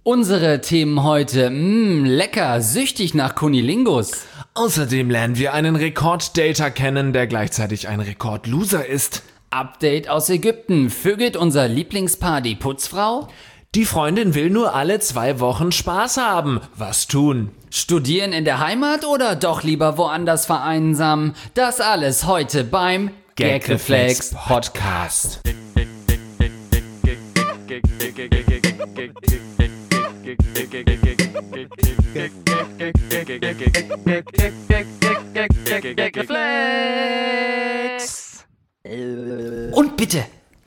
Unsere Themen heute, lecker, süchtig nach Kunilingus. Außerdem lernen wir einen Rekorddater kennen, der gleichzeitig ein Rekordloser ist. Update aus Ägypten, vögelt unser Lieblingspaar die Putzfrau? Die Freundin will nur alle 2 Wochen Spaß haben. Was tun? Studieren in der Heimat oder doch lieber woanders vereinsamen? Das alles heute beim Gagreflex Podcast. Und bitte.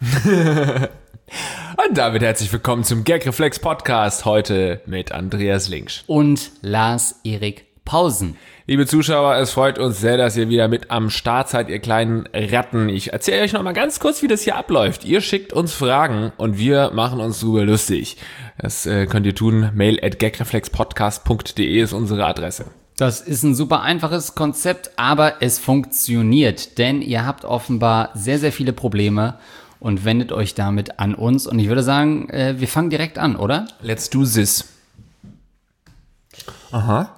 Und damit herzlich willkommen zum Gagreflex Podcast, heute mit Andreas Linksch und Lars-Erik Pausen. Liebe Zuschauer, es freut uns sehr, dass ihr wieder mit am Start seid, ihr kleinen Ratten. Ich erzähle euch noch mal ganz kurz, wie das hier abläuft. Ihr schickt uns Fragen und wir machen uns drüber lustig. Das könnt ihr tun. mail@gagreflexpodcast.de ist unsere Adresse. Das ist ein super einfaches Konzept, aber es funktioniert, denn ihr habt offenbar sehr, sehr viele Probleme und wendet euch damit an uns. Und ich würde sagen, wir fangen direkt an, oder? Let's do this. Aha.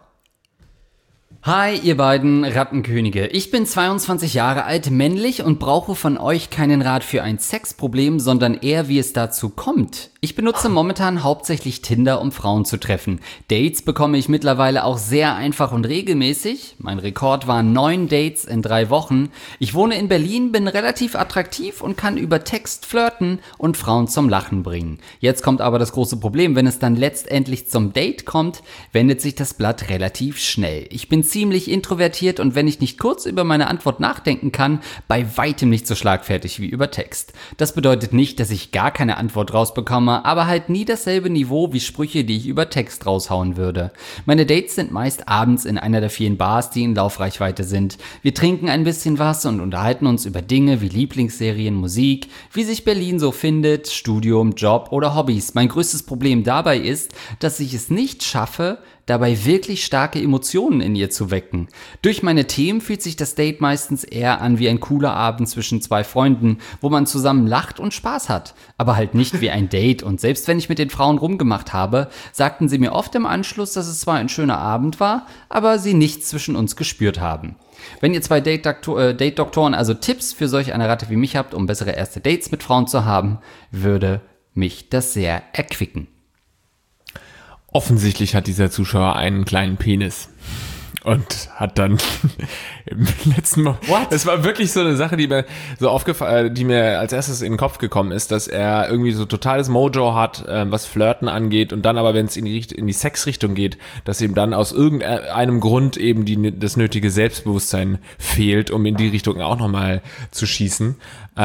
Hi, ihr beiden Rattenkönige. Ich bin 22 Jahre alt, männlich und brauche von euch keinen Rat für ein Sexproblem, sondern eher, wie es dazu kommt. Ich benutze momentan hauptsächlich Tinder, um Frauen zu treffen. Dates bekomme ich mittlerweile auch sehr einfach und regelmäßig. Mein Rekord waren 9 Dates in 3 Wochen. Ich wohne in Berlin, bin relativ attraktiv und kann über Text flirten und Frauen zum Lachen bringen. Jetzt kommt aber das große Problem, wenn es dann letztendlich zum Date kommt, wendet sich das Blatt relativ schnell. Ich bin ziemlich introvertiert und wenn ich nicht kurz über meine Antwort nachdenken kann, bei weitem nicht so schlagfertig wie über Text. Das bedeutet nicht, dass ich gar keine Antwort rausbekomme, aber halt nie dasselbe Niveau wie Sprüche, die ich über Text raushauen würde. Meine Dates sind meist abends in einer der vielen Bars, die in Laufreichweite sind. Wir trinken ein bisschen was und unterhalten uns über Dinge wie Lieblingsserien, Musik, wie sich Berlin so findet, Studium, Job oder Hobbys. Mein größtes Problem dabei ist, dass ich es nicht schaffe, dabei wirklich starke Emotionen in ihr zu wecken. Durch meine Themen fühlt sich das Date meistens eher an wie ein cooler Abend zwischen 2 Freunden, wo man zusammen lacht und Spaß hat. Aber halt nicht wie ein Date. Und selbst wenn ich mit den Frauen rumgemacht habe, sagten sie mir oft im Anschluss, dass es zwar ein schöner Abend war, aber sie nichts zwischen uns gespürt haben. Wenn ihr 2 Date-Doktoren also Tipps für solch eine Ratte wie mich habt, um bessere erste Dates mit Frauen zu haben, würde mich das sehr erquicken. Offensichtlich hat dieser Zuschauer einen kleinen Penis und hat dann im letzten Mal, das war wirklich so eine Sache, die mir so aufgefallen, die mir als erstes in den Kopf gekommen ist, dass er irgendwie so totales Mojo hat, was Flirten angeht und dann aber, wenn es in die Sexrichtung geht, dass ihm dann aus irgendeinem Grund eben das nötige Selbstbewusstsein fehlt, um in die Richtung auch nochmal zu schießen.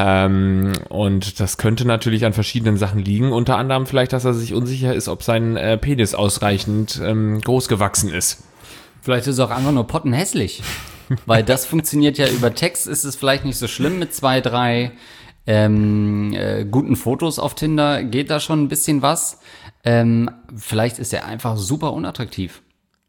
Und das könnte natürlich an verschiedenen Sachen liegen, unter anderem vielleicht, dass er sich unsicher ist, ob sein Penis ausreichend groß gewachsen ist. Vielleicht ist es auch einfach nur pottenhässlich, weil das funktioniert ja über Text, ist es vielleicht nicht so schlimm mit 2, 3 guten Fotos auf Tinder, geht da schon ein bisschen was. Vielleicht ist er einfach super unattraktiv.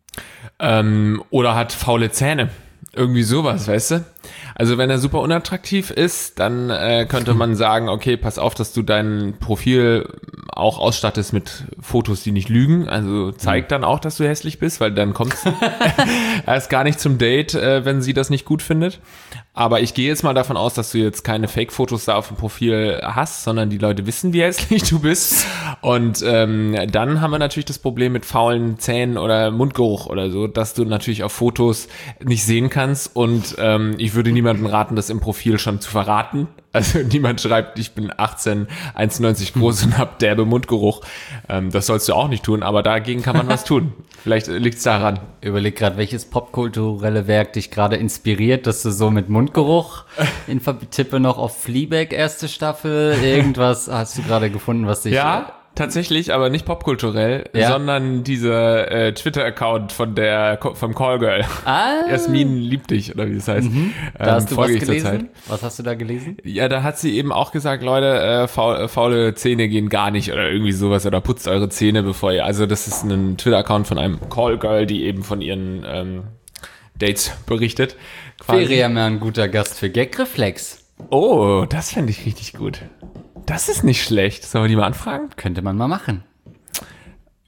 Oder hat faule Zähne. Irgendwie sowas, weißt du? Also wenn er super unattraktiv ist, dann könnte man sagen, okay, pass auf, dass du dein Profil auch ausstattest mit Fotos, die nicht lügen. Also zeig dann auch, dass du hässlich bist, weil dann kommst du erst gar nicht zum Date, wenn sie das nicht gut findet. Aber ich gehe jetzt mal davon aus, dass du jetzt keine Fake-Fotos da auf dem Profil hast, sondern die Leute wissen, wie hässlich du bist. Und dann haben wir natürlich das Problem mit faulen Zähnen oder Mundgeruch oder so, dass du natürlich auf Fotos nicht sehen kannst. Und ich würde niemandem raten, das im Profil schon zu verraten. Also niemand schreibt, ich bin 18, 1,90 groß und hab derbe Mundgeruch. Das sollst du auch nicht tun, aber dagegen kann man was tun. Vielleicht liegt's daran. Überleg gerade, welches popkulturelle Werk dich gerade inspiriert, dass du so mit Mundgeruch tippe noch auf Fleabag erste Staffel. Irgendwas hast du gerade gefunden, was dich... Ja, tatsächlich, aber nicht popkulturell, sondern dieser Twitter-Account vom Callgirl. Jasmin liebt dich, oder wie das heißt. Da hast du was gelesen? Was hast du da gelesen? Ja, da hat sie eben auch gesagt, Leute, faule Zähne gehen gar nicht oder irgendwie sowas oder putzt eure Zähne bevor ihr, also das ist ein Twitter-Account von einem Callgirl, die eben von ihren Dates berichtet. Wäre ja mal ein guter Gast für Gagreflex. Oh, das fände ich richtig gut. Das ist nicht schlecht. Sollen wir die mal anfragen? Könnte man mal machen.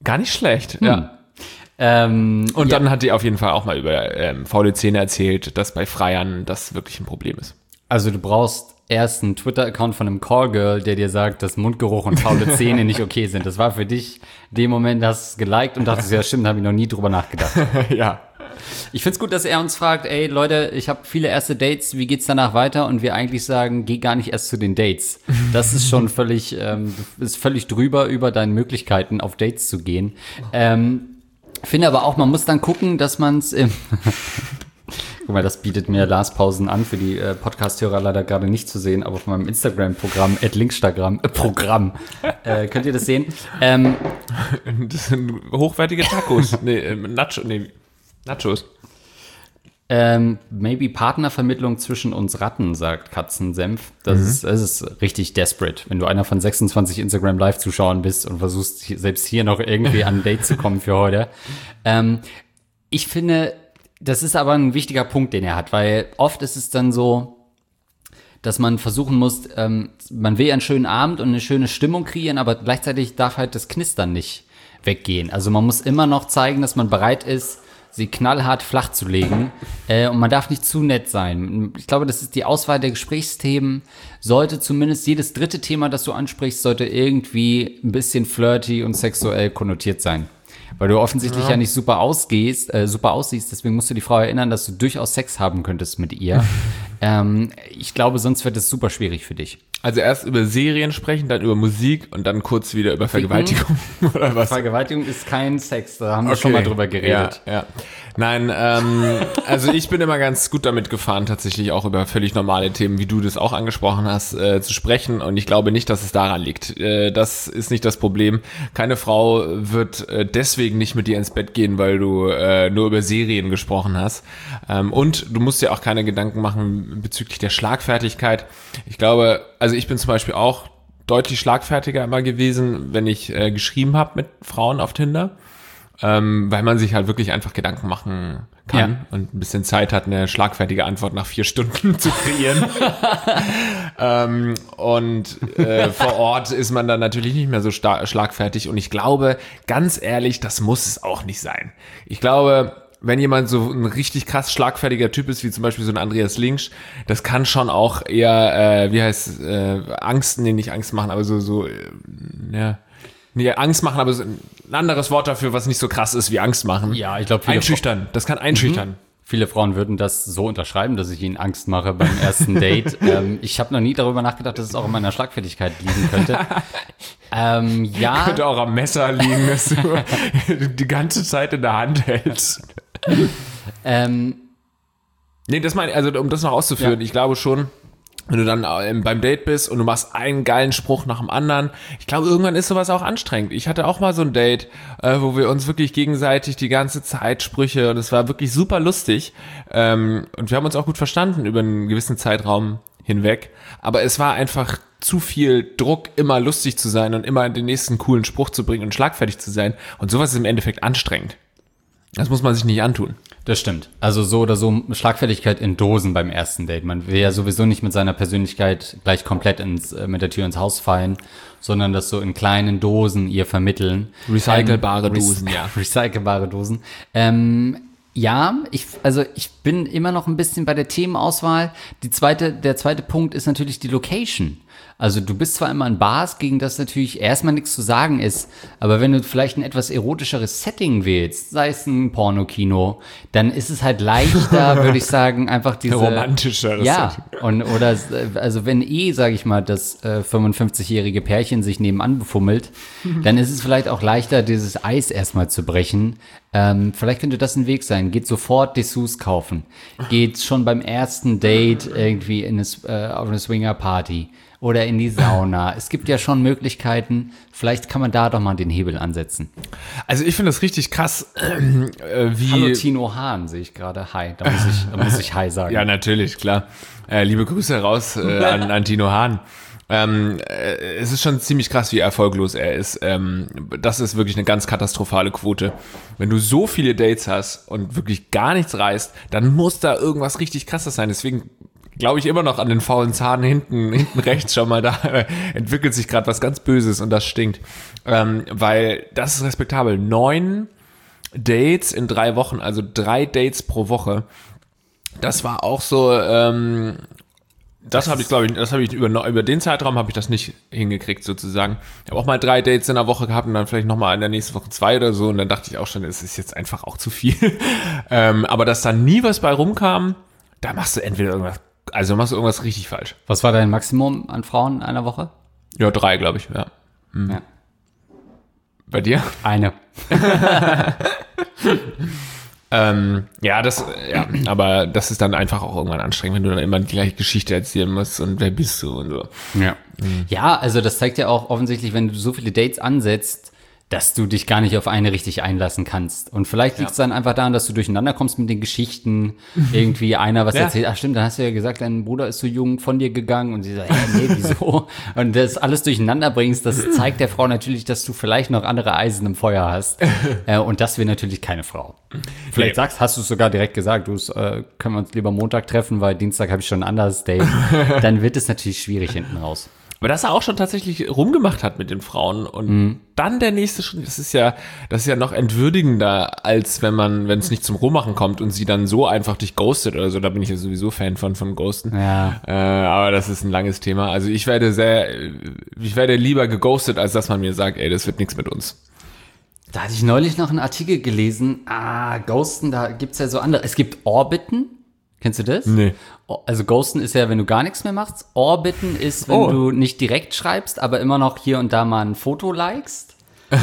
Gar nicht schlecht, ja. Und dann hat die auf jeden Fall auch mal über faule Zähne erzählt, dass bei Freiern das wirklich ein Problem ist. Also du brauchst erst einen Twitter-Account von einem Callgirl, der dir sagt, dass Mundgeruch und faule Zähne nicht okay sind. Das war für dich, dem Moment hast du es geliked und dachtest, ja stimmt, habe ich noch nie drüber nachgedacht. Ja. Ich find's gut, dass er uns fragt, ey Leute, ich habe viele erste Dates, wie geht's danach weiter? Und wir eigentlich sagen, geh gar nicht erst zu den Dates. Das ist schon völlig drüber über deine Möglichkeiten, auf Dates zu gehen. Finde aber auch, man muss dann gucken, dass man's Guck mal, das bietet mir Lars Pausen an, für die Podcast-Hörer leider gerade nicht zu sehen, aber auf meinem Instagram-Programm, @Linkstagram-Programm, könnt ihr das sehen. Das sind hochwertige Tacos. Nachos. Maybe Partnervermittlung zwischen uns Ratten, sagt Katzensenf. Das ist richtig desperate, wenn du einer von 26 Instagram-Live-Zuschauern bist und versuchst, selbst hier noch irgendwie an ein Date zu kommen für heute. Ich finde, das ist aber ein wichtiger Punkt, den er hat, weil oft ist es dann so, dass man versuchen muss, man will einen schönen Abend und eine schöne Stimmung kreieren, aber gleichzeitig darf halt das Knistern nicht weggehen. Also man muss immer noch zeigen, dass man bereit ist, sie knallhart flach zu legen, und man darf nicht zu nett sein. Ich glaube, das ist die Auswahl der Gesprächsthemen, sollte zumindest jedes dritte Thema, das du ansprichst, sollte irgendwie ein bisschen flirty und sexuell konnotiert sein. Weil du offensichtlich ja nicht super aussiehst, deswegen musst du die Frau erinnern, dass du durchaus Sex haben könntest mit ihr. Ich glaube, sonst wird es super schwierig für dich. Also erst über Serien sprechen, dann über Musik und dann kurz wieder über Vergewaltigung oder was? Vergewaltigung ist kein Sex, da haben wir schon mal drüber geredet. Ja. Nein, also ich bin immer ganz gut damit gefahren, tatsächlich auch über völlig normale Themen, wie du das auch angesprochen hast, zu sprechen, und ich glaube nicht, dass es daran liegt. Das ist nicht das Problem. Keine Frau wird deswegen nicht mit dir ins Bett gehen, weil du nur über Serien gesprochen hast. Und du musst dir auch keine Gedanken machen bezüglich der Schlagfertigkeit. Ich glaube, also ich bin zum Beispiel auch deutlich schlagfertiger immer gewesen, wenn ich geschrieben habe mit Frauen auf Tinder. Weil man sich halt wirklich einfach Gedanken machen kann und ein bisschen Zeit hat, eine schlagfertige Antwort nach 4 Stunden zu kreieren. Vor Ort ist man dann natürlich nicht mehr so schlagfertig, und ich glaube, ganz ehrlich, das muss es auch nicht sein. Ich glaube, wenn jemand so ein richtig krass schlagfertiger Typ ist, wie zum Beispiel so ein Andreas Linksch, das kann schon auch eher, nicht Angst machen, aber Angst machen, aber ein anderes Wort dafür, was nicht so krass ist wie Angst machen. Ja, ich glaube, einschüchtern. Das kann einschüchtern. Viele Frauen würden das so unterschreiben, dass ich ihnen Angst mache beim ersten Date. Ich habe noch nie darüber nachgedacht, dass es auch in meiner Schlagfertigkeit liegen könnte. Könnte auch am Messer liegen, dass du die ganze Zeit in der Hand hältst. Das meine ich, also um das noch auszuführen, ich glaube schon, wenn du dann beim Date bist und du machst einen geilen Spruch nach dem anderen, ich glaube, irgendwann ist sowas auch anstrengend. Ich hatte auch mal so ein Date, wo wir uns wirklich gegenseitig die ganze Zeit Sprüche, und es war wirklich super lustig, und wir haben uns auch gut verstanden über einen gewissen Zeitraum hinweg, aber es war einfach zu viel Druck, immer lustig zu sein und immer den nächsten coolen Spruch zu bringen und schlagfertig zu sein, und sowas ist im Endeffekt anstrengend. Das muss man sich nicht antun. Das stimmt. Also so oder so Schlagfertigkeit in Dosen beim ersten Date. Man will ja sowieso nicht mit seiner Persönlichkeit gleich komplett mit der Tür ins Haus fallen, sondern das so in kleinen Dosen ihr vermitteln. Recycelbare Dosen, ja. Recycelbare Dosen. Ich bin immer noch ein bisschen bei der Themenauswahl. Der zweite Punkt ist natürlich die Location. Also du bist zwar immer in Bars, gegen das natürlich erstmal nichts zu sagen ist, aber wenn du vielleicht ein etwas erotischeres Setting wählst, sei es ein Pornokino, dann ist es halt leichter, würde ich sagen, einfach diese romantischeres Setting. Also wenn sage ich mal, das 55-jährige Pärchen sich nebenan befummelt, dann ist es vielleicht auch leichter, dieses Eis erstmal zu brechen. Vielleicht könnte das ein Weg sein. Geht sofort Dessous kaufen. Geht schon beim ersten Date irgendwie auf eine Swinger-Party oder in die Sauna. Es gibt ja schon Möglichkeiten. Vielleicht kann man da doch mal den Hebel ansetzen. Also ich finde das richtig krass, Hallo Tino Hahn, sehe ich gerade. Hi, da muss ich Hi sagen. Ja, natürlich, klar. Liebe Grüße raus an Tino Hahn. Es ist schon ziemlich krass, wie erfolglos er ist. Das ist wirklich eine ganz katastrophale Quote. Wenn du so viele Dates hast und wirklich gar nichts reißt, dann muss da irgendwas richtig Krasses sein. Deswegen glaube ich immer noch an den faulen Zahn hinten rechts schon mal, da entwickelt sich gerade was ganz Böses und das stinkt. Weil das ist respektabel. 9 Dates in 3 Wochen, also 3 Dates pro Woche. Das war auch so, das habe ich über den Zeitraum habe ich das nicht hingekriegt sozusagen. Ich habe auch mal 3 Dates in der Woche gehabt und dann vielleicht nochmal in der nächsten Woche 2 oder so und dann dachte ich auch schon, es ist jetzt einfach auch zu viel. Aber dass da nie was bei rumkam, da machst du entweder irgendwas richtig falsch. Was war dein Maximum an Frauen in einer Woche? Ja, 3, glaube ich, ja. Mhm. Ja. Bei dir? Eine. Aber das ist dann einfach auch irgendwann anstrengend, wenn du dann immer die gleiche Geschichte erzählen musst und wer bist du und so. Ja. Ja, also das zeigt ja auch offensichtlich, wenn du so viele Dates ansetzt, dass du dich gar nicht auf eine richtig einlassen kannst. Und vielleicht liegt es dann einfach daran, dass du durcheinander kommst mit den Geschichten. Irgendwie einer was erzählt. Ach stimmt, dann hast du ja gesagt, dein Bruder ist so jung von dir gegangen. Und sie sagt, nee, wieso? Und das alles durcheinander bringst, das zeigt der Frau natürlich, dass du vielleicht noch andere Eisen im Feuer hast. Und das will natürlich keine Frau. Vielleicht hast du es sogar direkt gesagt, können wir uns lieber Montag treffen, weil Dienstag habe ich schon ein anderes Date. Dann wird es natürlich schwierig hinten raus. Aber dass er auch schon tatsächlich rumgemacht hat mit den Frauen und dann der nächste Schritt, das ist ja noch entwürdigender, als wenn es nicht zum Rummachen kommt und sie dann so einfach dich ghostet oder so. Da bin ich ja sowieso Fan von Ghosten. Ja. Aber das ist ein langes Thema. Also ich werde lieber geghostet, als dass man mir sagt, ey, das wird nichts mit uns. Da hatte ich neulich noch einen Artikel gelesen. Ghosten, da gibt's ja so andere. Es gibt Orbiten. Kennst du das? Nee. Also Ghosten ist ja, wenn du gar nichts mehr machst. Orbiten ist, wenn du nicht direkt schreibst, aber immer noch hier und da mal ein Foto likest.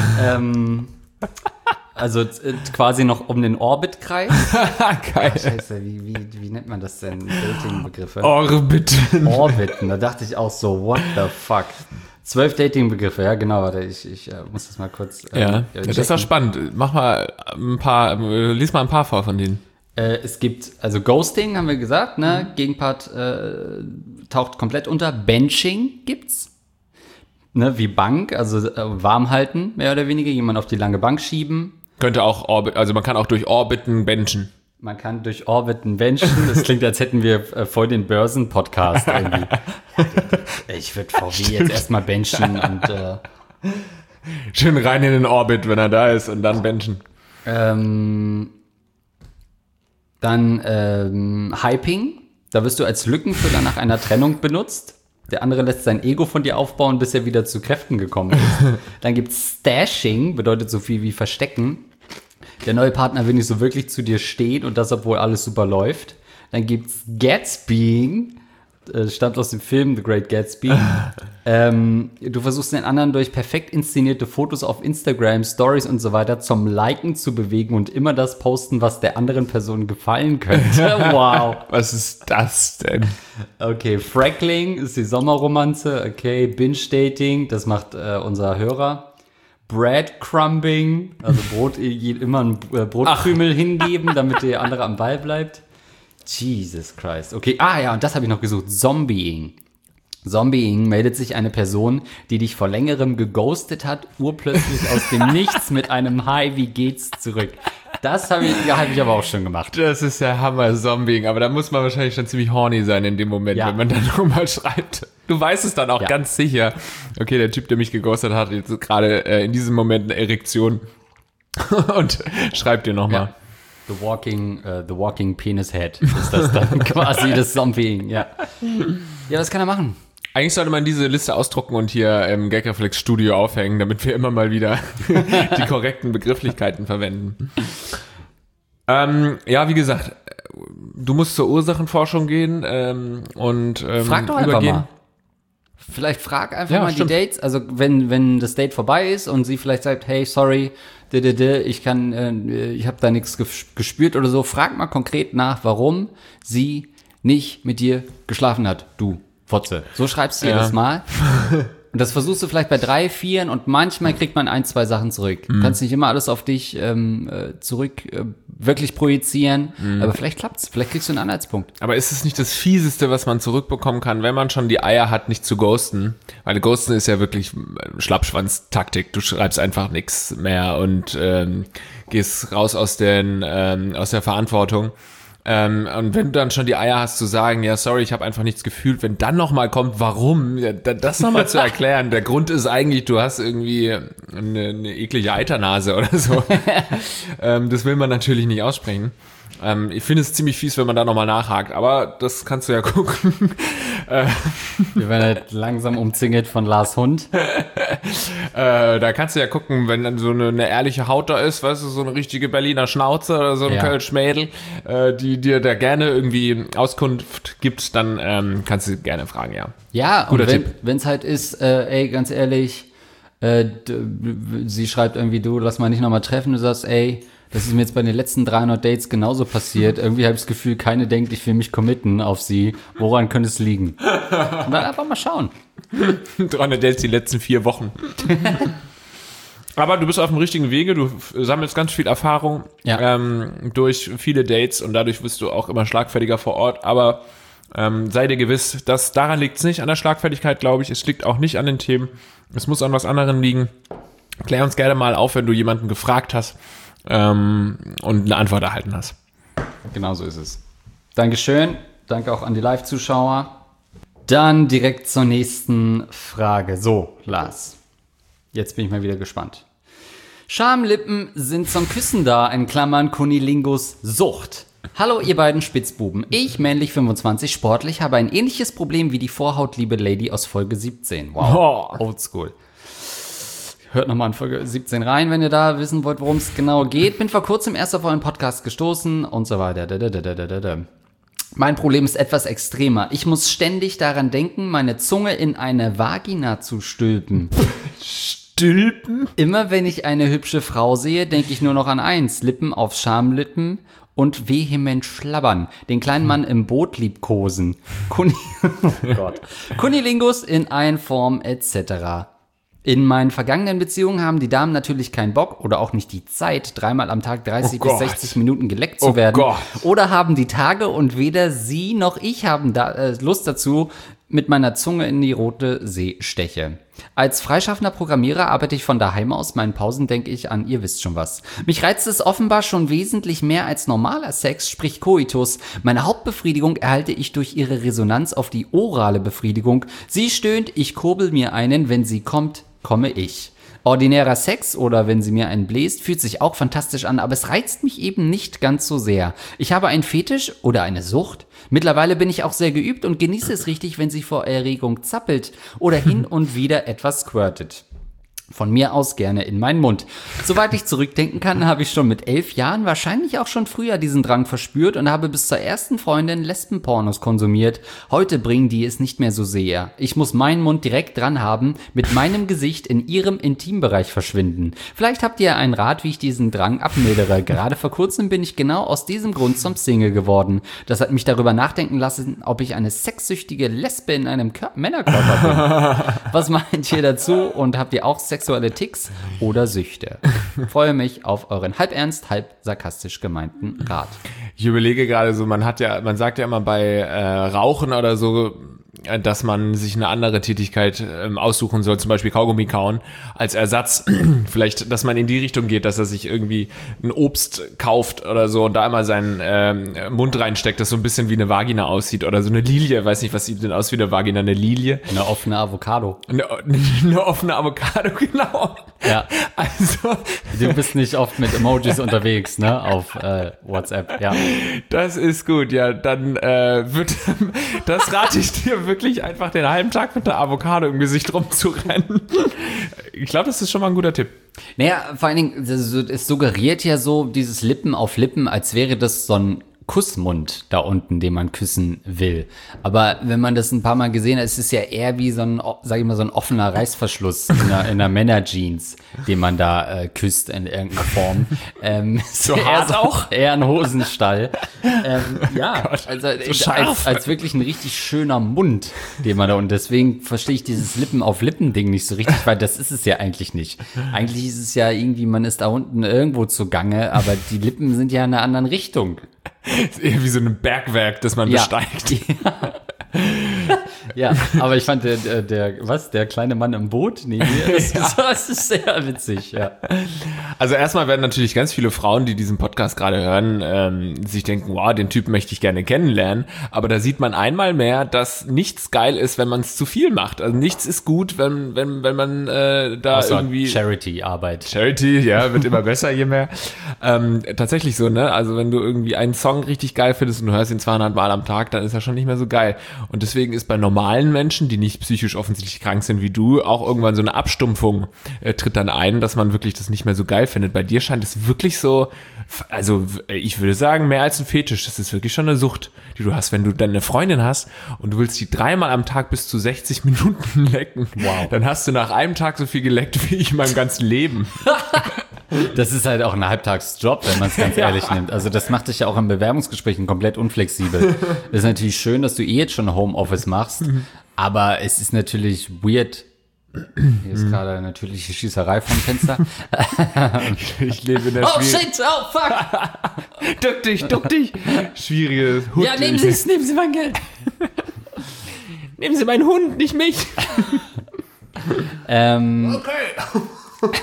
Also quasi noch um den Orbit-Kreis. Geil. Scheiße, wie nennt man das denn? Dating-Begriffe? Orbiten. Da dachte ich auch so, what the fuck? 12 Dating-Begriffe, ja genau. Warte, ich muss das mal kurz das ist doch spannend. Lies mal ein paar vor von denen. Es gibt, also Ghosting, haben wir gesagt, ne? Gegenpart taucht komplett unter. Benching gibt's. Ne? Wie Bank, also warm halten, mehr oder weniger. Jemand auf die lange Bank schieben. Könnte auch man kann auch durch Orbiten benchen. Man kann durch Orbiten benchen. Das klingt, als hätten wir voll den Börsen-Podcast irgendwie. Ich würde VW jetzt erstmal benchen und schön rein in den Orbit, wenn er da ist und dann benchen. Dann Hyping, da wirst du als Lückenfüller nach einer Trennung benutzt. Der andere lässt sein Ego von dir aufbauen, bis er wieder zu Kräften gekommen ist. Dann gibt's Stashing, bedeutet so viel wie Verstecken. Der neue Partner will nicht so wirklich zu dir stehen und das, obwohl alles super läuft. Dann gibt's Gatsbying, stammt aus dem Film The Great Gatsby. Du versuchst den anderen durch perfekt inszenierte Fotos auf Instagram, Stories und so weiter zum Liken zu bewegen und immer das posten, was der anderen Person gefallen könnte. Wow. Was ist das denn? Okay, Frackling ist die Sommerromanze. Okay, Binge-Dating, das macht unser Hörer. Breadcrumbing, also immer ein Brotkrümel hingeben, damit der andere am Ball bleibt. Jesus Christ. Okay, und das habe ich noch gesucht. Zombieing. Zombieing meldet sich eine Person, die dich vor längerem geghostet hat, urplötzlich aus dem Nichts mit einem Hi, wie geht's zurück. Das habe ich aber auch schon gemacht. Das ist ja Hammer, Zombieing. Aber da muss man wahrscheinlich schon ziemlich horny sein in dem Moment, wenn man dann nochmal schreibt. Du weißt es dann auch ganz sicher. Okay, der Typ, der mich geghostet hat, jetzt gerade in diesem Moment eine Erektion und schreibt dir nochmal. The Walking Penis Head ist das dann quasi das Zombieing, ja. Ja, was kann er machen? Eigentlich sollte man diese Liste ausdrucken und hier im Gagreflex Studio aufhängen, damit wir immer mal wieder die korrekten Begrifflichkeiten verwenden. Wie gesagt, du musst zur Ursachenforschung gehen und frag doch einfach mal. Vielleicht frag einfach mal stimmt. Die Dates, also wenn das Date vorbei ist und sie vielleicht sagt, hey, sorry, ich habe da nichts gespürt oder so, frag mal konkret nach, warum sie nicht mit dir geschlafen hat, du Fotze. So schreibst du jedes Mal. Und das versuchst du vielleicht bei 3, 4 und manchmal kriegt man 1, 2 Sachen zurück. Du kannst nicht immer alles auf dich wirklich projizieren, aber vielleicht klappt's, vielleicht kriegst du einen Anhaltspunkt. Aber ist es nicht das Fieseste, was man zurückbekommen kann, wenn man schon die Eier hat, nicht zu ghosten? Weil Ghosten ist ja wirklich Schlappschwanz-Taktik. Du schreibst einfach nichts mehr und gehst raus aus der Verantwortung. Und wenn du dann schon die Eier hast zu sagen, ja, sorry, ich habe einfach nichts gefühlt, wenn dann nochmal kommt, warum, ja, das nochmal zu erklären. Der Grund ist eigentlich, du hast irgendwie eine eklige Eiternase oder so. Das will man natürlich nicht aussprechen. Ich finde es ziemlich fies, wenn man da nochmal nachhakt, aber das kannst du ja gucken. Wir werden halt langsam umzingelt von Lars Hund. Da kannst du ja gucken, wenn dann so eine ehrliche Haut da ist, weißt du, so eine richtige Berliner Schnauze oder so ein Kölsch-Mädel, die dir da gerne irgendwie Auskunft gibt, dann kannst du gerne fragen, ja. Ja, guter und Tipp. wenn es halt ist, ey, ganz ehrlich, sie schreibt irgendwie, du, lass mal nicht nochmal treffen, du sagst, ey, das ist mir jetzt bei den letzten 300 Dates genauso passiert. Irgendwie habe ich das Gefühl, keine denkt, ich will mich committen auf sie. Woran könnte es liegen? Und dann einfach mal schauen. 300 Dates die letzten 4 Wochen. Aber du bist auf dem richtigen Wege, du sammelst ganz viel Erfahrung durch viele Dates und dadurch wirst du auch immer schlagfertiger vor Ort. Aber sei dir gewiss, dass daran liegt es nicht, an der Schlagfertigkeit, glaube ich. Es liegt auch nicht an den Themen. Es muss an was anderem liegen. Klär uns gerne mal auf, wenn du jemanden gefragt hast und eine Antwort erhalten hast. Genau so ist es. Dankeschön. Danke auch an die Live-Zuschauer. Dann direkt zur nächsten Frage. So, Lars. Jetzt bin ich mal wieder gespannt. Schamlippen sind zum Küssen da, in Klammern Kunilingus Sucht. Hallo ihr beiden Spitzbuben. Ich, männlich 25, sportlich, habe ein ähnliches Problem wie die vorhautliebe Lady aus Folge 17. Wow, oldschool. Hört nochmal in Folge 17 rein, wenn ihr da wissen wollt, worum es genau geht. Bin vor kurzem erst auf euren Podcast gestoßen und so weiter. Mein Problem ist etwas extremer. Ich muss ständig daran denken, meine Zunge in eine Vagina zu stülpen. Stülpen? Immer wenn ich eine hübsche Frau sehe, denke ich nur noch an eins. Lippen auf Schamlippen und vehement schlabbern. Den kleinen Mann im Boot liebkosen. Kunilingus in Einform etc. In meinen vergangenen Beziehungen haben die Damen natürlich keinen Bock oder auch nicht die Zeit, 3-mal am Tag 30 bis 60 Minuten geleckt zu werden. Oder haben die Tage und weder sie noch ich haben Lust dazu, mit meiner Zunge in die rote See steche. Als freischaffender Programmierer arbeite ich von daheim aus. Meinen Pausen denke ich an, ihr wisst schon was. Mich reizt es offenbar schon wesentlich mehr als normaler Sex, sprich Koitus. Meine Hauptbefriedigung erhalte ich durch ihre Resonanz auf die orale Befriedigung. Sie stöhnt, ich kurbel mir einen, wenn sie kommt, komme ich. Ordinärer Sex oder wenn sie mir einen bläst, fühlt sich auch fantastisch an, aber es reizt mich eben nicht ganz so sehr. Ich habe einen Fetisch oder eine Sucht. Mittlerweile bin ich auch sehr geübt und genieße es richtig, wenn sie vor Erregung zappelt oder hin und wieder etwas squirtet. Von mir aus gerne in meinen Mund. Soweit ich zurückdenken kann, habe ich schon mit 11 Jahren, wahrscheinlich auch schon früher, diesen Drang verspürt und habe bis zur ersten Freundin Lesbenpornos konsumiert. Heute bringen die es nicht mehr so sehr. Ich muss meinen Mund direkt dran haben, mit meinem Gesicht in ihrem Intimbereich verschwinden. Vielleicht habt ihr einen Rat, wie ich diesen Drang abmildere. Gerade vor kurzem bin ich genau aus diesem Grund zum Single geworden. Das hat mich darüber nachdenken lassen, ob ich eine sexsüchtige Lesbe in einem Männerkörper bin. Was meint ihr dazu und habt ihr auch sexuelle Ticks oder Süchte? Freue mich auf euren halb ernst, halb sarkastisch gemeinten Rat. Ich überlege gerade so, man sagt ja immer bei Rauchen oder so, dass man sich eine andere Tätigkeit aussuchen soll, zum Beispiel Kaugummi kauen, als Ersatz. Vielleicht, dass man in die Richtung geht, dass er sich irgendwie ein Obst kauft oder so und da einmal seinen Mund reinsteckt, das so ein bisschen wie eine Vagina aussieht oder so eine Lilie. Weiß nicht, was sieht denn aus wie eine Vagina? Eine Lilie? Eine offene Avocado. Eine offene Avocado, genau. Ja. Also. Du bist nicht oft mit Emojis unterwegs, ne, auf WhatsApp, ja. Das ist gut, ja, dann das rate ich dir wirklich, einfach den halben Tag mit der Avocado im Gesicht rumzurennen. Ich glaube, das ist schon mal ein guter Tipp. Naja, vor allen Dingen, es suggeriert ja so dieses Lippen auf Lippen, als wäre das so ein Kussmund da unten, den man küssen will. Aber wenn man das ein paar Mal gesehen hat, ist es ja eher wie so ein, sag ich mal, so ein offener Reißverschluss in einer Männerjeans, den man da küsst in irgendeiner Form. So hart auch? Eher ein Hosenstall. Ja, Gott, also so als wirklich ein richtig schöner Mund, den man da, und deswegen verstehe ich dieses Lippen-auf-Lippen-Ding nicht so richtig, weil das ist es ja eigentlich nicht. Eigentlich ist es ja irgendwie, man ist da unten irgendwo zugange, aber die Lippen sind ja in einer anderen Richtung. Ist eher wie so ein Bergwerk, das man besteigt. Ja, aber ich fand der kleine Mann im Boot? Nee, das ist sehr witzig, ja. Also erstmal werden natürlich ganz viele Frauen, die diesen Podcast gerade hören, sich denken, wow, den Typen möchte ich gerne kennenlernen. Aber da sieht man einmal mehr, dass nichts geil ist, wenn man es zu viel macht. Also nichts ist gut, wenn man da irgendwie... Charity-Arbeit. Charity, ja, wird immer besser, je mehr. Tatsächlich so, ne? Also wenn du irgendwie einen Song richtig geil findest und du hörst ihn 200 Mal am Tag, dann ist er schon nicht mehr so geil. Und deswegen ist bei normalen Menschen, die nicht psychisch offensichtlich krank sind wie du, auch irgendwann so eine Abstumpfung tritt dann ein, dass man wirklich das nicht mehr so geil findet. Bei dir scheint es wirklich so, also ich würde sagen, mehr als ein Fetisch. Das ist wirklich schon eine Sucht, die du hast. Wenn du dann eine Freundin hast und du willst die 3-mal am Tag bis zu 60 Minuten lecken, dann hast du nach einem Tag so viel geleckt wie ich in meinem ganzen Leben. Das ist halt auch ein Halbtagsjob, wenn man es ganz ehrlich nimmt. Also das macht dich ja auch in Bewerbungsgesprächen komplett unflexibel. Das ist natürlich schön, dass du jetzt schon Homeoffice machst, aber es ist natürlich weird. Hier ist gerade eine natürliche Schießerei vom Fenster. Ich lebe in der Oh shit, oh fuck! Duck dich! Schwieriges Hund. Ja, nehmen Sie mein Geld. Nehmen Sie meinen Hund, nicht mich. Okay.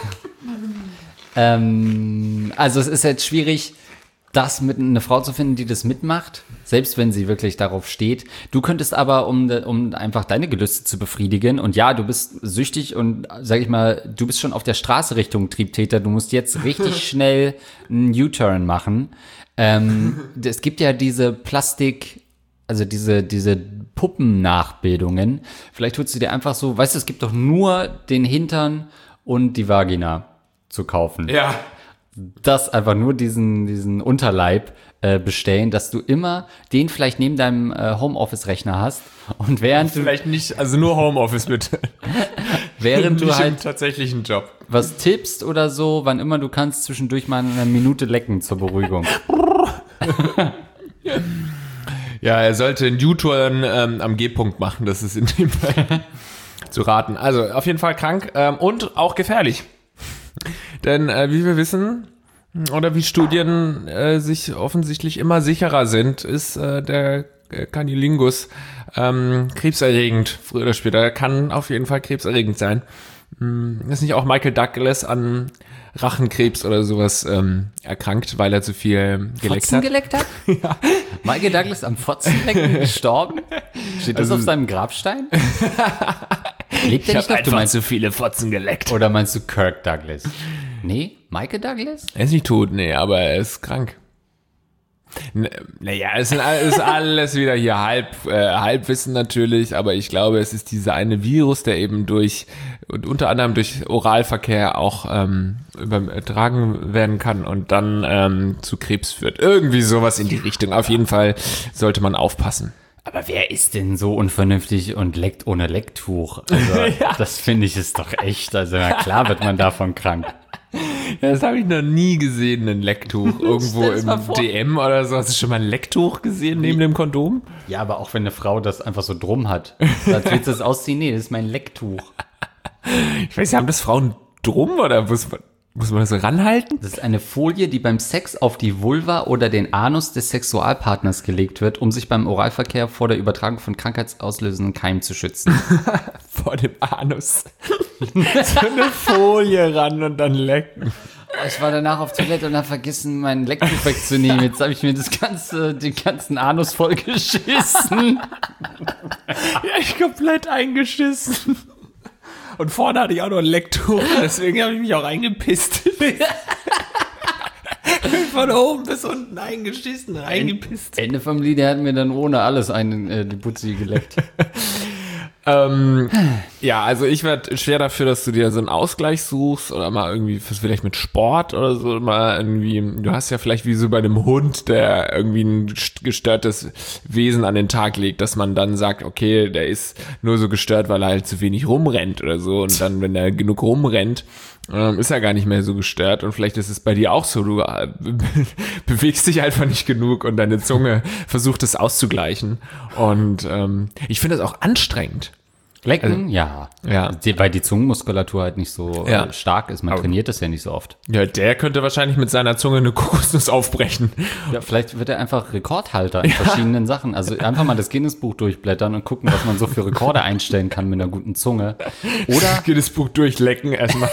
Also es ist jetzt schwierig, das mit einer Frau zu finden, die das mitmacht, selbst wenn sie wirklich darauf steht. Du könntest aber, um einfach deine Gelüste zu befriedigen, und ja, du bist süchtig und, sag ich mal, du bist schon auf der Straße Richtung Triebtäter, du musst jetzt richtig schnell einen U-Turn machen. Es gibt ja diese diese Puppennachbildungen. Vielleicht holst du dir einfach so, weißt du, es gibt doch nur den Hintern und die Vagina zu kaufen. Ja. Das einfach nur diesen Unterleib bestellen, dass du immer den vielleicht neben deinem Homeoffice-Rechner hast und während du... Vielleicht nicht, also nur Homeoffice bitte. Während du halt tatsächlich einen Job. Was tippst oder so, wann immer du kannst, zwischendurch mal eine Minute lecken zur Beruhigung. Ja, er sollte einen U-Turn am G-Punkt machen, das ist in dem Fall zu raten. Also auf jeden Fall krank und auch gefährlich. Denn wie wir wissen, oder wie Studien sich offensichtlich immer sicherer sind, ist der Cunnilingus krebserregend, früher oder später. Kann auf jeden Fall krebserregend sein. Ist nicht auch Michael Douglas an Rachenkrebs oder sowas erkrankt, weil er zu viel geleckt hat? Ja. Michael Douglas am Fotzenlecken gestorben? Steht das auf seinem Grabstein? Lebt er nicht noch? Du meinst zu viele Fotzen geleckt. Oder meinst du Kirk Douglas? Nee, Michael Douglas? Er ist nicht tot, nee, aber er ist krank. Naja, es ist alles wieder hier Halbwissen natürlich, aber ich glaube, es ist dieser eine Virus, der eben unter anderem durch Oralverkehr auch übertragen werden kann und dann zu Krebs führt. Irgendwie sowas in die Richtung. Auf jeden Fall sollte man aufpassen. Aber wer ist denn so unvernünftig und leckt ohne Lecktuch? Also, Das finde ich ist doch echt. Also, na klar wird man davon krank. Ja, das habe ich noch nie gesehen, ein Lecktuch. Irgendwo im DM oder so. Hast du schon mal ein Lecktuch gesehen neben dem Kondom? Ja, aber auch wenn eine Frau das einfach so drum hat. Als willst du das ausziehen? Nee, das ist mein Lecktuch. Ich weiß nicht, haben das Frauen drum oder muss man das so ranhalten? Das ist eine Folie, die beim Sex auf die Vulva oder den Anus des Sexualpartners gelegt wird, um sich beim Oralverkehr vor der Übertragung von krankheitsauslösenden Keimen zu schützen. Vor dem Anus. So eine Folie ran und dann lecken. Ich war danach auf Toilette und habe vergessen, mein Lecktuch wegzunehmen. Jetzt habe ich mir den ganzen Anus vollgeschissen. Ja, ich komplett eingeschissen. Und vorne hatte ich auch noch ein Lecktuch, deswegen habe ich mich auch eingepisst. Von oben bis unten eingeschissen, reingepisst. Ende vom Lied, der hat mir dann ohne alles die Putzi geleckt. Ja, also ich werde schwer dafür, dass du dir so einen Ausgleich suchst oder mal irgendwie vielleicht mit Sport oder so mal irgendwie, du hast ja vielleicht wie so bei einem Hund, der irgendwie ein gestörtes Wesen an den Tag legt, dass man dann sagt, okay, der ist nur so gestört, weil er halt zu wenig rumrennt oder so und dann, wenn er genug rumrennt, ist er gar nicht mehr so gestört und vielleicht ist es bei dir auch so, du bewegst dich einfach nicht genug und deine Zunge versucht es auszugleichen und ich finde das auch anstrengend. Lecken, ja. Weil die Zungenmuskulatur halt nicht so stark ist. Man trainiert das ja nicht so oft. Ja, der könnte wahrscheinlich mit seiner Zunge eine Kokosnuss aufbrechen. Ja, vielleicht wird er einfach Rekordhalter in verschiedenen Sachen. Also einfach mal das Guinness-Buch durchblättern und gucken, was man so für Rekorde einstellen kann mit einer guten Zunge. Oder das Guinness-Buch durchlecken erstmal.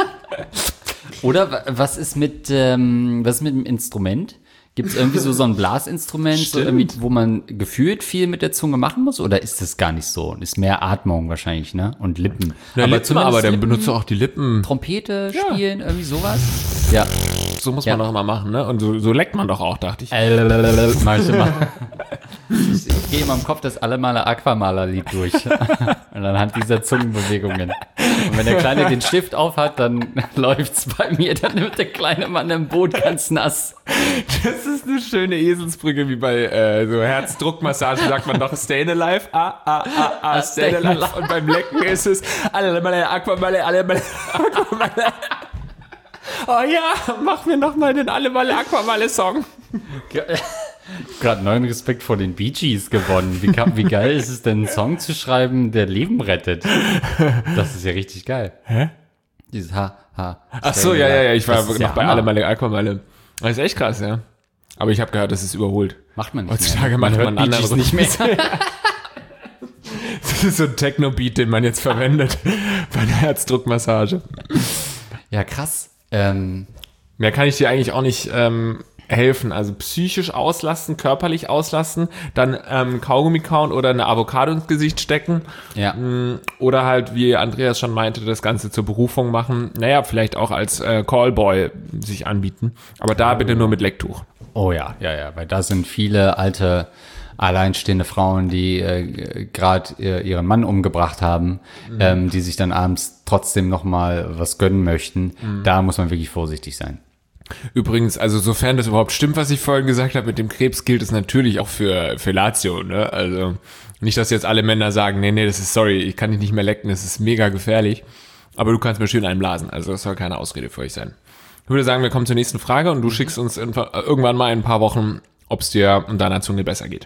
Oder was ist mit dem Instrument? Gibt es irgendwie so ein Blasinstrument, so irgendwie, wo man gefühlt viel mit der Zunge machen muss? Oder ist das gar nicht so? Ist mehr Atmung wahrscheinlich, ne? Und Lippen. Ja, aber dann benutzt du auch die Lippen. Trompete spielen, irgendwie sowas? Ja. So muss man doch immer machen, ne? Und so leckt man doch auch, dachte ich. Manchmal. Ich gehe immer im Kopf das Allemaler Aquamaler-Lied durch. Und anhand dieser Zungenbewegungen. Und wenn der Kleine den Stift auf hat, dann läuft's bei mir. Dann wird der kleine Mann im Boot ganz nass. Das ist eine schöne Eselsbrücke, wie bei so Herzdruckmassage sagt man doch Stay alive, stay alive. Und beim Lecken ist es Aquamaler. Oh ja, mach mir nochmal den Allemaler Aquamaler-Song. Gerade neuen Respekt vor den Bee Gees gewonnen. Wie geil ist es denn, einen Song zu schreiben, der Leben rettet? Das ist ja richtig geil. Hä? Dieses Ha. Ach so, ja, ich war noch bei Allemaler Aquamaler. Das ist echt krass, ja. Aber ich habe gehört, das ist überholt. Macht man nicht Heutzutage mehr. macht man einen anderen nicht mehr. Das ist so ein Techno-Beat, den man jetzt verwendet bei einer Herzdruckmassage. Ja, krass. Mehr kann ich dir eigentlich auch nicht helfen. Also psychisch auslasten, körperlich auslasten, dann Kaugummi kauen oder eine Avocado ins Gesicht stecken. Ja. Oder halt, wie Andreas schon meinte, das Ganze zur Berufung machen. Naja, vielleicht auch als Callboy sich anbieten. Aber da bitte nur mit Lecktuch. Oh ja, weil da sind viele alte, alleinstehende Frauen, die gerade ihren Mann umgebracht haben, die sich dann abends trotzdem nochmal was gönnen möchten. Da muss man wirklich vorsichtig sein. Übrigens, also sofern das überhaupt stimmt, was ich vorhin gesagt habe, mit dem Krebs gilt es natürlich auch für Fellatio, ne? Also nicht, dass jetzt alle Männer sagen, nee, das ist sorry, ich kann dich nicht mehr lecken, das ist mega gefährlich. Aber du kannst mir schön einblasen, also das soll keine Ausrede für euch sein. Ich würde sagen, wir kommen zur nächsten Frage und du schickst uns irgendwann mal in ein paar Wochen, ob es dir und deiner Zunge besser geht.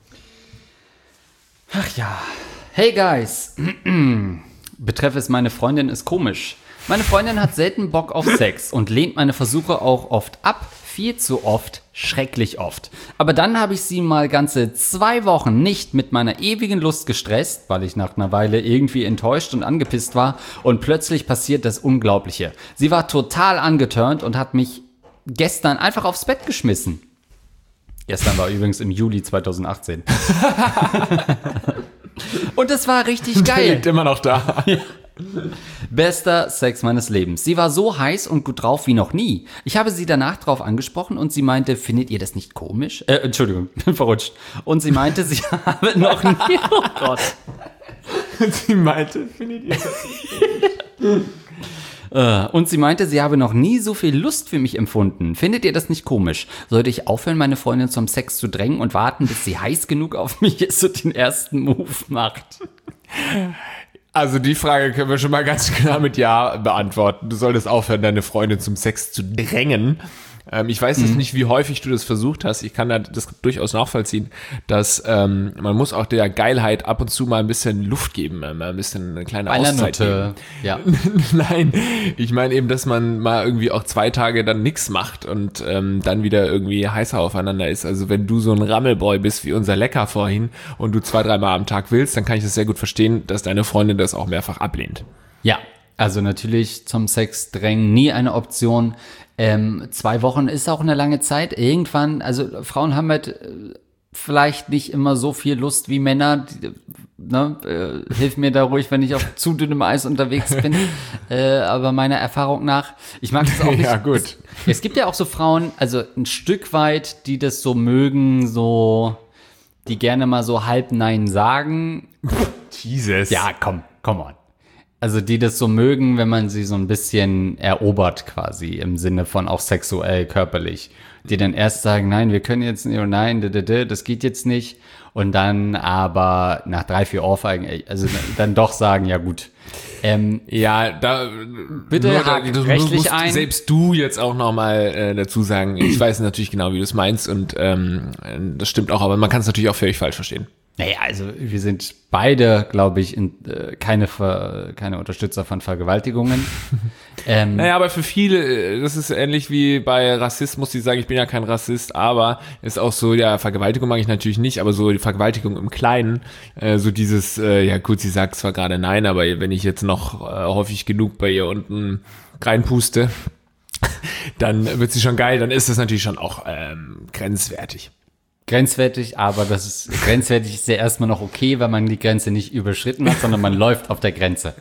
Ach ja. Hey guys. Betreff es, meine Freundin ist komisch. Meine Freundin hat selten Bock auf Sex und lehnt meine Versuche auch oft ab. Viel zu oft, schrecklich oft. Aber dann habe ich sie mal ganze 2 Wochen nicht mit meiner ewigen Lust gestresst, weil ich nach einer Weile irgendwie enttäuscht und angepisst war. Und plötzlich passiert das Unglaubliche. Sie war total angeturnt und hat mich gestern einfach aufs Bett geschmissen. Gestern war übrigens im Juli 2018. Und es war richtig geil. Der liegt immer noch da. Ja. Bester Sex meines Lebens. Sie war so heiß und gut drauf wie noch nie. Ich habe sie danach drauf angesprochen und sie meinte, findet ihr das nicht komisch? Entschuldigung, bin verrutscht. Und sie meinte, sie habe noch nie... Oh Gott. Sie meinte, findet ihr das nicht komisch? Und sie meinte, sie habe noch nie so viel Lust für mich empfunden. Findet ihr das nicht komisch? Sollte ich aufhören, meine Freundin zum Sex zu drängen und warten, bis sie heiß genug auf mich ist und den ersten Move macht? Also die Frage können wir schon mal ganz klar mit Ja beantworten. Du solltest aufhören, deine Freundin zum Sex zu drängen. Ich weiß jetzt nicht, wie häufig du das versucht hast. Ich kann das durchaus nachvollziehen, dass man muss auch der Geilheit ab und zu mal ein bisschen Luft geben, mal ein bisschen eine kleine Auszeit geben. Ja. Nein, ich meine eben, dass man mal irgendwie auch 2 Tage dann nichts macht und dann wieder irgendwie heißer aufeinander ist. Also wenn du so ein Rammelboy bist wie unser Lecker vorhin und du 2-3 Mal am Tag willst, dann kann ich das sehr gut verstehen, dass deine Freundin das auch mehrfach ablehnt. Ja, also natürlich zum Sex drängen nie eine Option. 2 Wochen ist auch eine lange Zeit. Irgendwann, also Frauen haben halt vielleicht nicht immer so viel Lust wie Männer. Hilf mir da ruhig, wenn ich auf zu dünnem Eis unterwegs bin. Aber meiner Erfahrung nach, ich mag das auch nicht. Ja, gut. Es gibt ja auch so Frauen, also ein Stück weit, die das so mögen, so, die gerne mal so halb Nein sagen. Jesus. Ja, come on. Also die das so mögen, wenn man sie so ein bisschen erobert quasi, im Sinne von auch sexuell, körperlich. Die dann erst sagen, nein, wir können jetzt nicht, nein, das geht jetzt nicht. Und dann aber nach 3-4 Ohrfeigen, also dann doch sagen, ja gut. Ja, da bitte hakt rechtlich musst ein. Selbst du jetzt auch nochmal dazu sagen, ich weiß natürlich genau, wie du es meinst und das stimmt auch, aber man kann es natürlich auch völlig falsch verstehen. Naja, also wir sind beide, glaube ich, keine Unterstützer von Vergewaltigungen. Naja, aber für viele, das ist ähnlich wie bei Rassismus, die sagen, ich bin ja kein Rassist, aber ist auch so, ja, Vergewaltigung mag ich natürlich nicht, aber so die Vergewaltigung im Kleinen, so dieses, ja gut, sie sagt zwar gerade nein, aber wenn ich jetzt noch häufig genug bei ihr unten reinpuste, dann wird sie schon geil, dann ist das natürlich schon auch grenzwertig. Grenzwertig, aber grenzwertig ist ja erstmal noch okay, weil man die Grenze nicht überschritten hat, sondern man läuft auf der Grenze.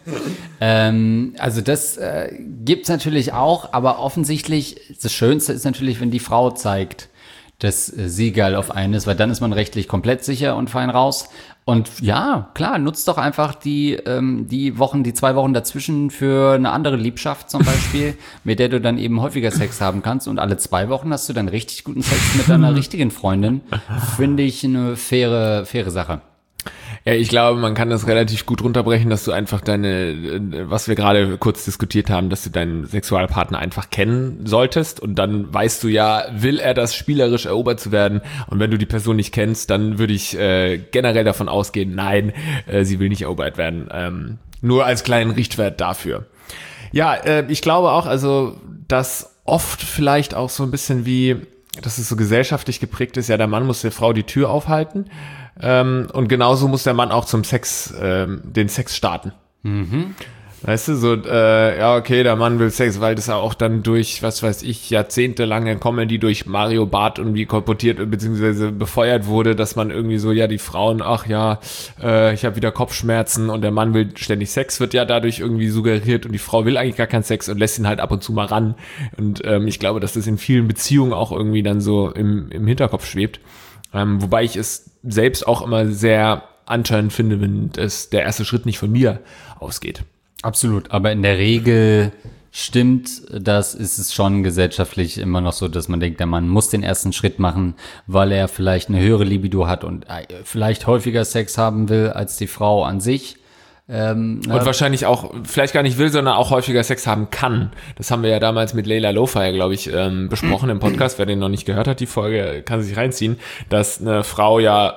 Also das gibt's natürlich auch, aber offensichtlich, das Schönste ist natürlich, wenn die Frau zeigt, dass sie geil auf einen ist, weil dann ist man rechtlich komplett sicher und fein raus. Und ja, klar, nutzt doch einfach die 2 Wochen dazwischen für eine andere Liebschaft zum Beispiel, mit der du dann eben häufiger Sex haben kannst. Und alle 2 Wochen hast du dann richtig guten Sex mit deiner richtigen Freundin. Finde ich eine faire Sache. Ja, ich glaube, man kann das relativ gut runterbrechen, dass du einfach was wir gerade kurz diskutiert haben, dass du deinen Sexualpartner einfach kennen solltest und dann weißt du ja, will er das spielerisch erobert zu werden, und wenn du die Person nicht kennst, dann würde ich generell davon ausgehen, nein, sie will nicht erobert werden. Nur als kleinen Richtwert dafür. Ja, ich glaube auch, also, dass oft vielleicht auch so ein bisschen wie, dass es so gesellschaftlich geprägt ist, ja, der Mann muss der Frau die Tür aufhalten. Und genauso muss der Mann auch zum Sex, den Sex starten. Mhm. Weißt du, so, ja, okay, der Mann will Sex, weil das ja auch dann durch, was weiß ich, jahrzehntelange Comedy durch Mario Barth irgendwie kolportiert bzw. befeuert wurde, dass man irgendwie so, ja, die Frauen, ach ja, ich habe wieder Kopfschmerzen und der Mann will ständig Sex, wird ja dadurch irgendwie suggeriert und die Frau will eigentlich gar keinen Sex und lässt ihn halt ab und zu mal ran. Und ich glaube, dass das in vielen Beziehungen auch irgendwie dann so im Hinterkopf schwebt. Wobei ich es selbst auch immer sehr anscheinend finde, wenn der erste Schritt nicht von mir ausgeht. Absolut, aber in der Regel stimmt, das ist es schon gesellschaftlich immer noch so, dass man denkt, der Mann muss den ersten Schritt machen, weil er vielleicht eine höhere Libido hat und vielleicht häufiger Sex haben will als die Frau an sich. Und wahrscheinlich auch, vielleicht gar nicht will, sondern auch häufiger Sex haben kann. Das haben wir ja damals mit Leila Lowfire, glaube ich, besprochen im Podcast. Wer den noch nicht gehört hat, die Folge, kann sich reinziehen, dass eine Frau ja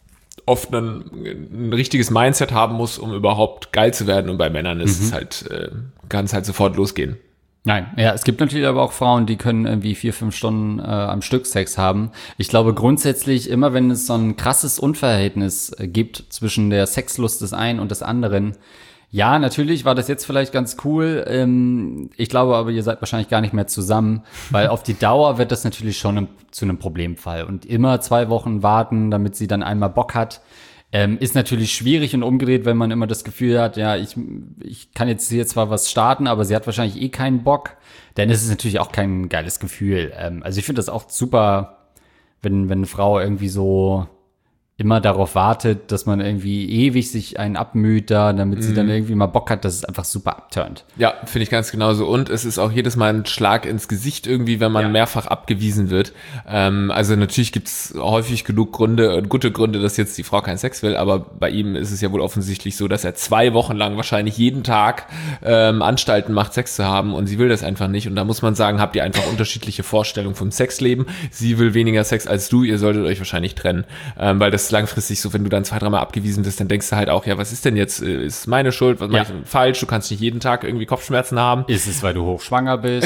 oft ein richtiges Mindset haben muss, um überhaupt geil zu werden. Und bei Männern ist es halt, kann es halt sofort losgehen. Nein, ja, es gibt natürlich aber auch Frauen, die können irgendwie 4-5 Stunden am Stück Sex haben. Ich glaube grundsätzlich, immer wenn es so ein krasses Unverhältnis gibt zwischen der Sexlust des einen und des anderen, ja, natürlich war das jetzt vielleicht ganz cool. Ich glaube aber, ihr seid wahrscheinlich gar nicht mehr zusammen, weil auf die Dauer wird das natürlich schon zu einem Problemfall. Und immer 2 Wochen warten, damit sie dann einmal Bock hat, ist natürlich schwierig und umgedreht, wenn man immer das Gefühl hat, ja, ich kann jetzt hier zwar was starten, aber sie hat wahrscheinlich eh keinen Bock. Dann ist es natürlich auch kein geiles Gefühl. Also ich finde das auch super, wenn eine Frau irgendwie so immer darauf wartet, dass man irgendwie ewig sich einen abmüht da, damit sie dann irgendwie mal Bock hat, dass es einfach super abturnt. Ja, finde ich ganz genauso. Und es ist auch jedes Mal ein Schlag ins Gesicht irgendwie, wenn man mehrfach abgewiesen wird. Also natürlich gibt's häufig genug Gründe und gute Gründe, dass jetzt die Frau keinen Sex will, aber bei ihm ist es ja wohl offensichtlich so, dass er 2 Wochen lang wahrscheinlich jeden Tag Anstalten macht, Sex zu haben, und sie will das einfach nicht. Und da muss man sagen, habt ihr einfach unterschiedliche Vorstellungen vom Sexleben. Sie will weniger Sex als du, ihr solltet euch wahrscheinlich trennen, weil das langfristig so, wenn du dann 2-3 Mal abgewiesen bist, dann denkst du halt auch, ja, was ist denn jetzt, ist meine Schuld, was mache ich denn falsch, du kannst nicht jeden Tag irgendwie Kopfschmerzen haben. Ist es, weil du hochschwanger bist?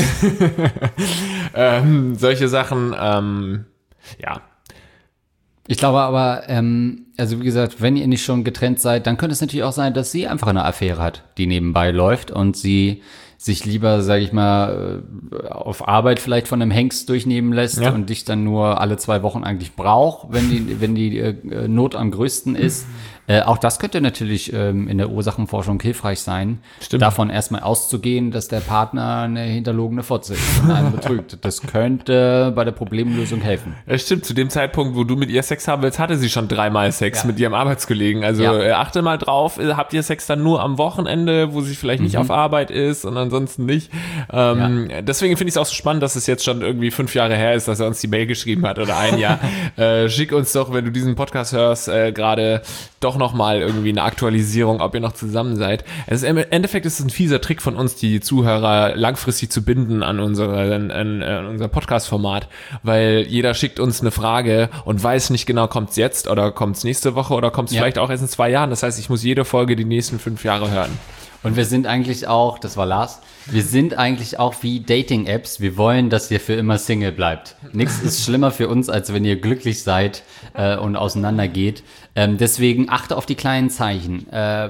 Solche Sachen, ja. Ich glaube aber, also wie gesagt, wenn ihr nicht schon getrennt seid, dann könnte es natürlich auch sein, dass sie einfach eine Affäre hat, die nebenbei läuft und sie sich lieber, sage ich mal, auf Arbeit vielleicht von einem Hengst durchnehmen lässt und dich dann nur alle 2 Wochen eigentlich braucht, wenn die Not am größten ist. Auch das könnte natürlich in der Ursachenforschung hilfreich sein, davon erstmal auszugehen, dass der Partner eine hinterlogene Fotze ist und einen betrügt. Das könnte bei der Problemlösung helfen. Ja, stimmt. Zu dem Zeitpunkt, wo du mit ihr Sex haben willst, hatte sie schon 3-mal Sex mit ihrem Arbeitskollegen. Also achte mal drauf, habt ihr Sex dann nur am Wochenende, wo sie vielleicht nicht auf Arbeit ist und ansonsten nicht. Deswegen finde ich es auch so spannend, dass es jetzt schon irgendwie 5 Jahre her ist, dass er uns die Mail geschrieben hat oder 1 Jahr. Schick uns doch, wenn du diesen Podcast hörst, gerade doch nochmal irgendwie eine Aktualisierung, ob ihr noch zusammen seid. Im Endeffekt ist es ein fieser Trick von uns, die Zuhörer langfristig zu binden an unser Podcast-Format, weil jeder schickt uns eine Frage und weiß nicht genau, kommt's jetzt oder kommt's nächste Woche oder kommt's vielleicht auch erst in 2 Jahren. Das heißt, ich muss jede Folge die nächsten 5 Jahre hören. Und wir sind eigentlich auch, das war Lars, wir sind eigentlich auch wie Dating-Apps. Wir wollen, dass ihr für immer Single bleibt. Nichts ist schlimmer für uns, als wenn ihr glücklich seid und auseinandergeht. Deswegen achte auf die kleinen Zeichen.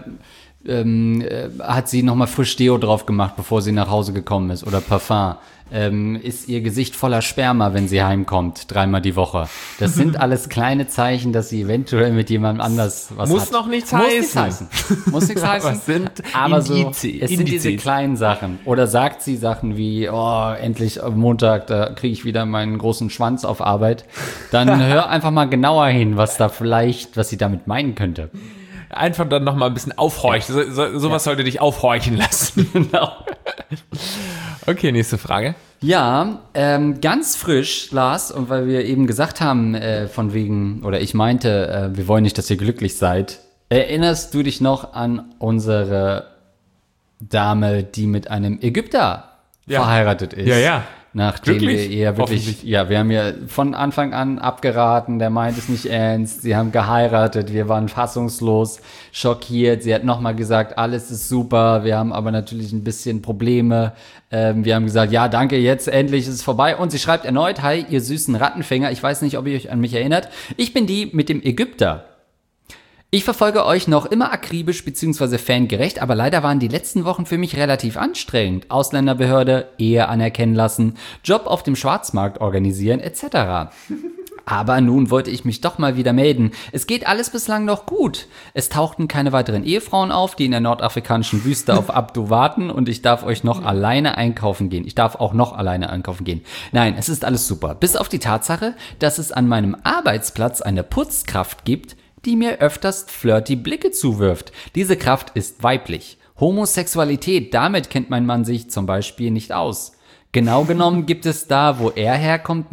Hat sie nochmal frisch Deo drauf gemacht, bevor sie nach Hause gekommen ist oder Parfum? Ist ihr Gesicht voller Sperma, wenn sie heimkommt, 3-mal die Woche. Das sind alles kleine Zeichen, dass sie eventuell mit jemandem anders was Muss hat. noch nichts heißen. Muss nichts heißen. Was sind Aber so, Indizien? es sind diese kleinen Sachen. Oder sagt sie Sachen wie, oh, endlich am Montag, da kriege ich wieder meinen großen Schwanz auf Arbeit. Dann hör einfach mal genauer hin, was sie damit meinen könnte. Einfach dann nochmal ein bisschen aufhorchen. Sowas sollte dich aufhorchen lassen. Genau. Okay, nächste Frage. Ja, ganz frisch, Lars, und weil wir eben gesagt haben, von wegen, oder ich meinte, wir wollen nicht, dass ihr glücklich seid. Erinnerst du dich noch an unsere Dame, die mit einem Ägypter verheiratet ist? Ja. Nachdem Wirklich? wir eher wirklich, ja, wir haben ja von Anfang an abgeraten, der meint es nicht ernst, sie haben geheiratet, wir waren fassungslos, schockiert, sie hat nochmal gesagt, alles ist super, wir haben aber natürlich ein bisschen Probleme, wir haben gesagt, ja, danke, jetzt endlich ist es vorbei und sie schreibt erneut, hi, ihr süßen Rattenfänger, ich weiß nicht, ob ihr euch an mich erinnert, ich bin die mit dem Ägypter. Ich verfolge euch noch immer akribisch bzw. fangerecht, aber leider waren die letzten Wochen für mich relativ anstrengend. Ausländerbehörde, Ehe anerkennen lassen, Job auf dem Schwarzmarkt organisieren etc. Aber nun wollte ich mich doch mal wieder melden. Es geht alles bislang noch gut. Es tauchten keine weiteren Ehefrauen auf, die in der nordafrikanischen Wüste auf Abdu warten und ich darf auch noch alleine einkaufen gehen. Nein, es ist alles super. Bis auf die Tatsache, dass es an meinem Arbeitsplatz eine Putzkraft gibt, die mir öfters flirty Blicke zuwirft. Diese Kraft ist weiblich. Homosexualität, damit kennt mein Mann sich zum Beispiel nicht aus. Genau genommen gibt es da, wo er herkommt,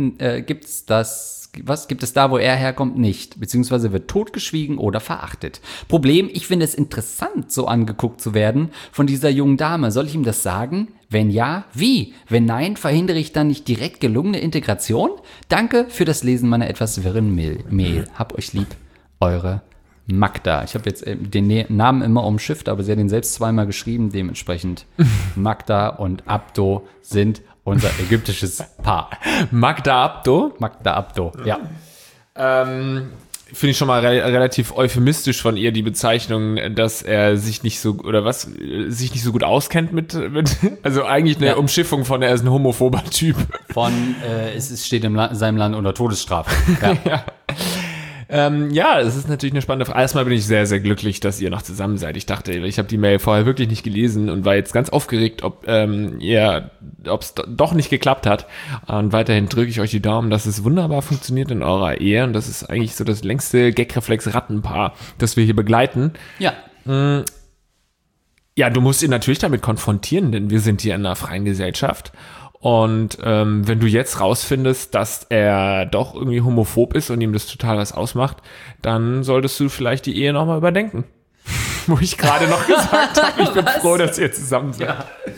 nicht, beziehungsweise wird totgeschwiegen oder verachtet. Problem, ich finde es interessant, so angeguckt zu werden von dieser jungen Dame. Soll ich ihm das sagen? Wenn ja, wie? Wenn nein, verhindere ich dann nicht direkt gelungene Integration? Danke für das Lesen meiner etwas wirren Mail. Hab euch lieb. Eure Magda. Ich habe jetzt den Namen immer umschifft, aber sie hat ihn selbst 2-mal geschrieben. Dementsprechend Magda und Abdo sind unser ägyptisches Paar. Magda Abdo? Magda Abdo, ja. Finde ich schon mal relativ euphemistisch von ihr, die Bezeichnung, dass er sich nicht so gut auskennt mit also eigentlich eine Umschiffung von, er ist ein homophober Typ. Es steht in seinem Land unter Todesstrafe. Ja. Ja, es ist natürlich eine spannende Frage. Erstmal bin ich sehr, sehr glücklich, dass ihr noch zusammen seid. Ich dachte, ich habe die Mail vorher wirklich nicht gelesen und war jetzt ganz aufgeregt, ob es doch nicht geklappt hat. Und weiterhin drücke ich euch die Daumen, dass es wunderbar funktioniert in eurer Ehe. Und das ist eigentlich so das längste Gagreflex-Rattenpaar, das wir hier begleiten. Ja. Ja, du musst ihn natürlich damit konfrontieren, denn wir sind hier in einer freien Gesellschaft. Und wenn du jetzt rausfindest, dass er doch irgendwie homophob ist und ihm das total was ausmacht, dann solltest du vielleicht die Ehe nochmal überdenken. Wo ich gerade noch gesagt habe, ich bin froh, dass ihr zusammen seid.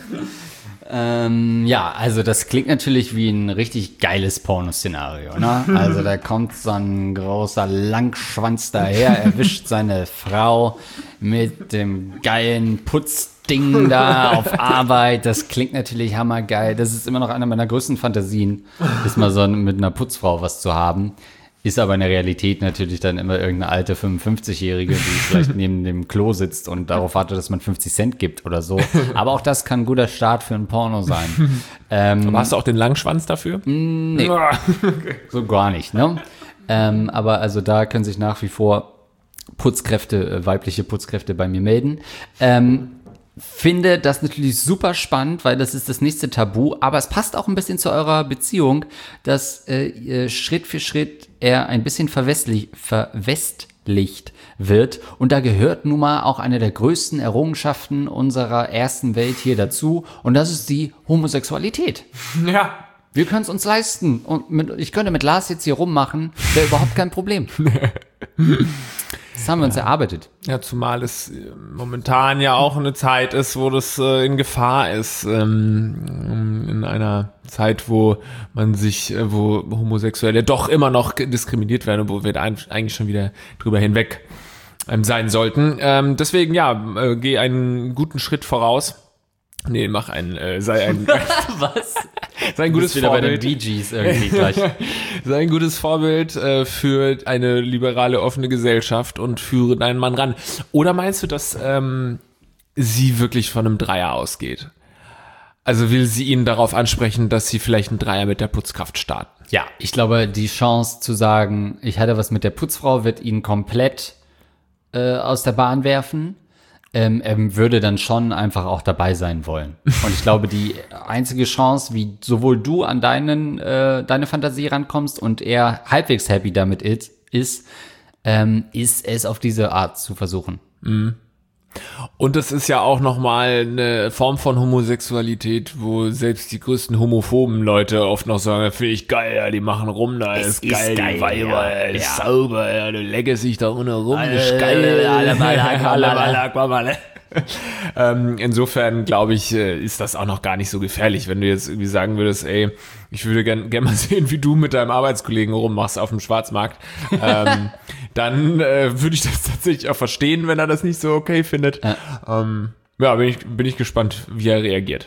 Ja, also das klingt natürlich wie ein richtig geiles Pornoszenario, ne? Also da kommt so ein großer Langschwanz daher, erwischt seine Frau mit dem geilen Putzding da auf Arbeit. Das klingt natürlich hammergeil. Das ist immer noch eine meiner größten Fantasien, ist mal so mit einer Putzfrau was zu haben. Ist aber in der Realität natürlich dann immer irgendeine alte 55-Jährige, die vielleicht neben dem Klo sitzt und darauf wartet, dass man 50 Cent gibt oder so. Aber auch das kann ein guter Start für ein Porno sein. Aber hast du auch den Langschwanz dafür? Nee, so gar nicht, ne? Aber also da können sich nach wie vor weibliche Putzkräfte bei mir melden. Finde das natürlich super spannend, weil das ist das nächste Tabu, aber es passt auch ein bisschen zu eurer Beziehung, dass Schritt für Schritt er ein bisschen verwestlicht wird und da gehört nun mal auch eine der größten Errungenschaften unserer ersten Welt hier dazu und das ist die Homosexualität. Ja. Wir können es uns leisten und ich könnte mit Lars jetzt hier rummachen, wäre überhaupt kein Problem. Das haben wir uns erarbeitet. Ja, zumal es momentan ja auch eine Zeit ist, wo das in Gefahr ist. In einer Zeit, wo wo Homosexuelle doch immer noch diskriminiert werden, wo wir da eigentlich schon wieder drüber hinweg sein sollten. Deswegen, geh einen guten Schritt voraus. Nee, sei ein Was? Sei ein gutes wieder Vorbild. bei den Bee Gees irgendwie gleich. Sei ein gutes Vorbild für eine liberale, offene Gesellschaft und führe deinen Mann ran. Oder meinst du, dass sie wirklich von einem Dreier ausgeht? Also will sie ihn darauf ansprechen, dass sie vielleicht einen Dreier mit der Putzkraft starten? Ja, ich glaube, die Chance zu sagen, ich hatte was mit der Putzfrau, wird ihn komplett aus der Bahn werfen. Er würde dann schon einfach auch dabei sein wollen. Und ich glaube, die einzige Chance, wie sowohl du an deine Fantasie rankommst und er halbwegs happy damit ist es auf diese Art zu versuchen. Und das ist ja auch nochmal eine Form von Homosexualität, wo selbst die größten homophoben Leute oft noch sagen, finde ich geil, ja, die machen rum, da ist geil, die Weiber, ist sauber, ja, du leckest dich da ohne rum, ist geil, insofern glaube ich, ist das auch noch gar nicht so gefährlich, wenn du jetzt irgendwie sagen würdest, ey, ich würde gern mal sehen, wie du mit deinem Arbeitskollegen rummachst auf dem Schwarzmarkt, dann würde ich das tatsächlich auch verstehen, wenn er das nicht so okay findet. Bin ich gespannt, wie er reagiert.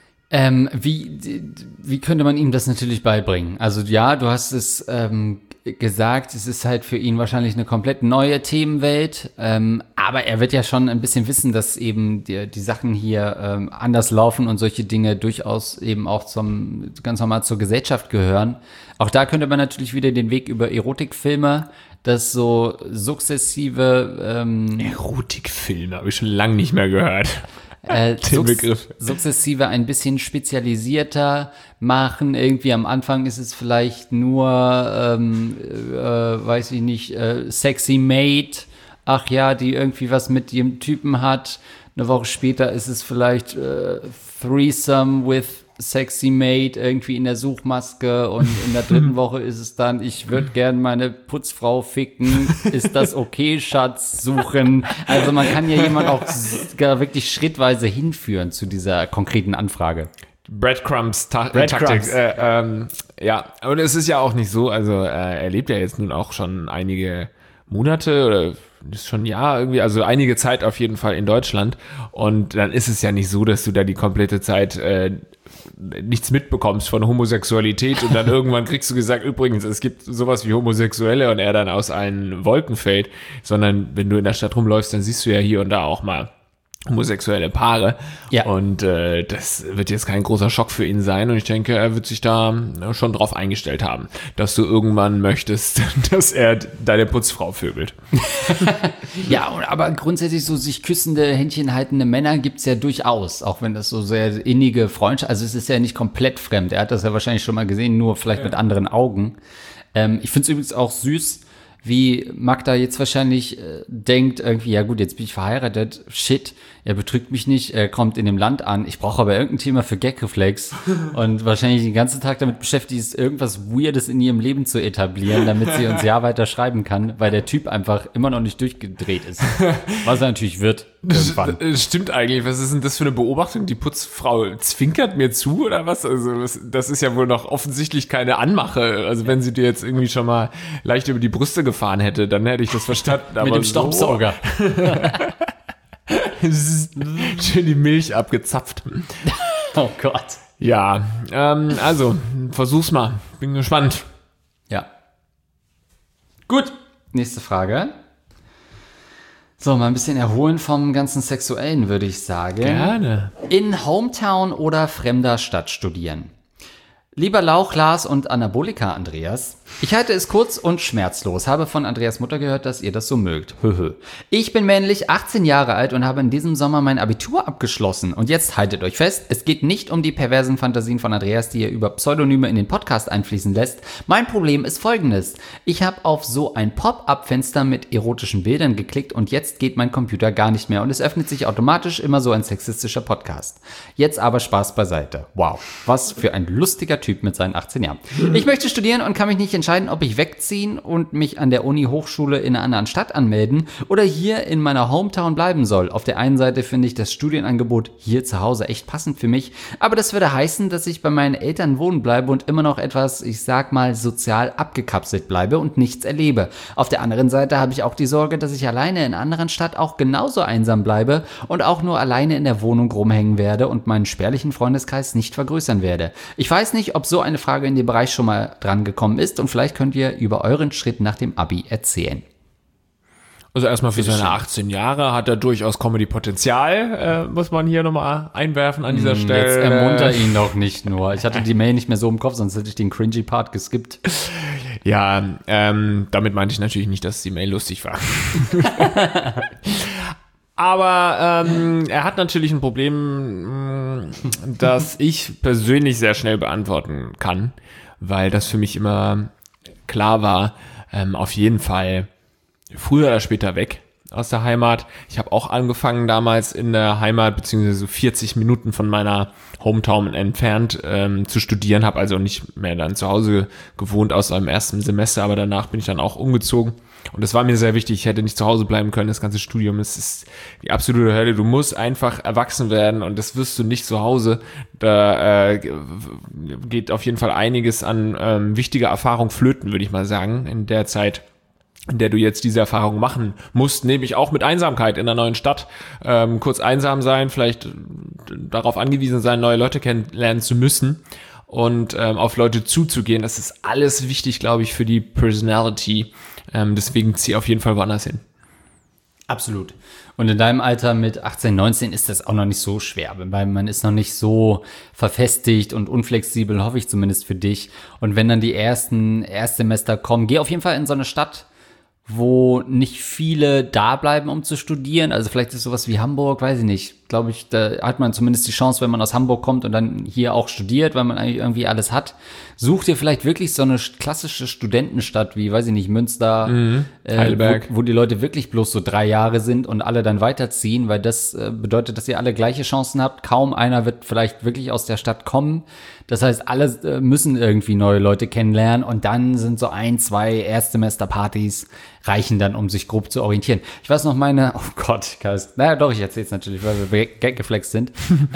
Wie könnte man ihm das natürlich beibringen? Also ja, du hast es gesagt, es ist halt für ihn wahrscheinlich eine komplett neue Themenwelt, aber er wird ja schon ein bisschen wissen, dass eben die Sachen hier anders laufen und solche Dinge durchaus eben auch ganz normal zur Gesellschaft gehören. Auch da könnte man natürlich wieder den Weg über Erotikfilme, das so sukzessive Erotikfilme habe ich schon lange nicht mehr gehört. Den Begriff. Sukzessive ein bisschen spezialisierter machen. Irgendwie am Anfang ist es vielleicht nur, weiß ich nicht, Sexy Maid. Ach ja, die irgendwie was mit dem Typen hat. Eine Woche später ist es vielleicht Threesome with Sexy Maid irgendwie in der Suchmaske und in der dritten Woche ist es dann, ich würde gern meine Putzfrau ficken, ist das okay, Schatz, suchen. Also man kann ja jemand auch wirklich schrittweise hinführen zu dieser konkreten Anfrage. Taktik. Ja, und es ist ja auch nicht so, also er lebt ja jetzt nun auch schon einige Monate oder ist schon ein Jahr irgendwie, also einige Zeit auf jeden Fall in Deutschland und dann ist es ja nicht so, dass du da die komplette Zeit nichts mitbekommst von Homosexualität und dann irgendwann kriegst du gesagt, übrigens, es gibt sowas wie Homosexuelle und er dann aus allen Wolken fällt, sondern wenn du in der Stadt rumläufst, dann siehst du ja hier und da auch mal homosexuelle Paare. Ja. Und das wird jetzt kein großer Schock für ihn sein. Und ich denke, er wird sich da schon drauf eingestellt haben, dass du irgendwann möchtest, dass er deine Putzfrau vögelt. Ja, aber grundsätzlich so sich küssende, händchenhaltende Männer gibt's ja durchaus, auch wenn das so sehr innige Freundschaft, also es ist ja nicht komplett fremd. Er hat das ja wahrscheinlich schon mal gesehen, nur vielleicht mit anderen Augen. Ich finde es übrigens auch süß, wie Magda jetzt wahrscheinlich denkt, irgendwie, ja gut, jetzt bin ich verheiratet, shit, er betrügt mich nicht, er kommt in dem Land an, ich brauche aber irgendein Thema für Gagreflex und wahrscheinlich den ganzen Tag damit beschäftigt ist, irgendwas Weirdes in ihrem Leben zu etablieren, damit sie uns ja weiter schreiben kann, weil der Typ einfach immer noch nicht durchgedreht ist. Was er natürlich wird, irgendwann. Stimmt eigentlich, was ist denn das für eine Beobachtung? Die Putzfrau zwinkert mir zu oder was? Also das ist ja wohl noch offensichtlich keine Anmache, also wenn sie dir jetzt irgendwie schon mal leicht über die Brüste gefahren hätte, dann hätte ich das verstanden. Mit dem Staubsauger. Schön die Milch abgezapft. Oh Gott. Ja, also, versuch's mal. Bin gespannt. Ja. Gut, nächste Frage. So, mal ein bisschen erholen vom ganzen Sexuellen, würde ich sagen. Gerne. In Hometown oder fremder Stadt studieren? Lieber Lauch, Lars und Anabolika Andreas, ich halte es kurz und schmerzlos, habe von Andreas Mutter gehört, dass ihr das so mögt. Ich bin männlich, 18 Jahre alt und habe in diesem Sommer mein Abitur abgeschlossen. Und jetzt haltet euch fest, es geht nicht um die perversen Fantasien von Andreas, die er über Pseudonyme in den Podcast einfließen lässt. Mein Problem ist folgendes. Ich habe auf so ein Pop-up-Fenster mit erotischen Bildern geklickt und jetzt geht mein Computer gar nicht mehr und es öffnet sich automatisch immer so ein sexistischer Podcast. Jetzt aber Spaß beiseite. Wow, was für ein lustiger Typ mit seinen 18 Jahren. Ich möchte studieren und kann mich nicht entscheiden, ob ich wegziehen und mich an der Uni-Hochschule in einer anderen Stadt anmelden oder hier in meiner Hometown bleiben soll. Auf der einen Seite finde ich das Studienangebot hier zu Hause echt passend für mich, aber das würde heißen, dass ich bei meinen Eltern wohnen bleibe und immer noch etwas, ich sag mal, sozial abgekapselt bleibe und nichts erlebe. Auf der anderen Seite habe ich auch die Sorge, dass ich alleine in einer anderen Stadt auch genauso einsam bleibe und auch nur alleine in der Wohnung rumhängen werde und meinen spärlichen Freundeskreis nicht vergrößern werde. Ich weiß nicht, ob so eine Frage in dem Bereich schon mal dran gekommen ist und vielleicht könnt ihr über euren Schritt nach dem Abi erzählen. Also erstmal für seine 18 Jahre hat er durchaus Comedy-Potenzial, muss man hier nochmal einwerfen an dieser Stelle. Jetzt ermunter ihn doch nicht nur. Ich hatte die Mail nicht mehr so im Kopf, sonst hätte ich den cringy Part geskippt. Ja, damit meinte ich natürlich nicht, dass die Mail lustig war. Aber er hat natürlich ein Problem, das ich persönlich sehr schnell beantworten kann, weil das für mich immer klar war, auf jeden Fall früher oder später weg aus der Heimat. Ich habe auch angefangen damals in der Heimat, beziehungsweise so 40 Minuten von meiner Hometown entfernt zu studieren, habe also nicht mehr dann zu Hause gewohnt, außer im ersten Semester, aber danach bin ich dann auch umgezogen. Und das war mir sehr wichtig, ich hätte nicht zu Hause bleiben können, das ganze Studium, es ist die absolute Hölle, du musst einfach erwachsen werden und das wirst du nicht zu Hause, da geht auf jeden Fall einiges an wichtiger Erfahrung flöten, würde ich mal sagen, in der Zeit, in der du jetzt diese Erfahrung machen musst, nämlich auch mit Einsamkeit in einer neuen Stadt, kurz einsam sein, vielleicht darauf angewiesen sein, neue Leute kennenlernen zu müssen und auf Leute zuzugehen, das ist alles wichtig, glaube ich, für die Personality. Deswegen zieh auf jeden Fall woanders hin. Absolut. Und in deinem Alter mit 18, 19 ist das auch noch nicht so schwer, weil man ist noch nicht so verfestigt und unflexibel, hoffe ich zumindest für dich. Und wenn dann die ersten Erstsemester kommen, geh auf jeden Fall in so eine Stadt, wo nicht viele da bleiben, um zu studieren. Also vielleicht ist sowas wie Hamburg, weiß ich nicht. Glaube ich, da hat man zumindest die Chance, wenn man aus Hamburg kommt und dann hier auch studiert, weil man eigentlich irgendwie alles hat. Such dir vielleicht wirklich so eine klassische Studentenstadt wie, weiß ich nicht, Münster, Heidelberg. Wo die Leute wirklich bloß so 3 Jahre sind und alle dann weiterziehen, weil das bedeutet, dass ihr alle gleiche Chancen habt. Kaum einer wird vielleicht wirklich aus der Stadt kommen. Das heißt, alle müssen irgendwie neue Leute kennenlernen und dann sind so 1, 2 Erstsemester-Partys reichen dann, um sich grob zu orientieren. Ich weiß noch oh Gott, naja doch, ich erzähl's natürlich, weil wir gaggeflext sind.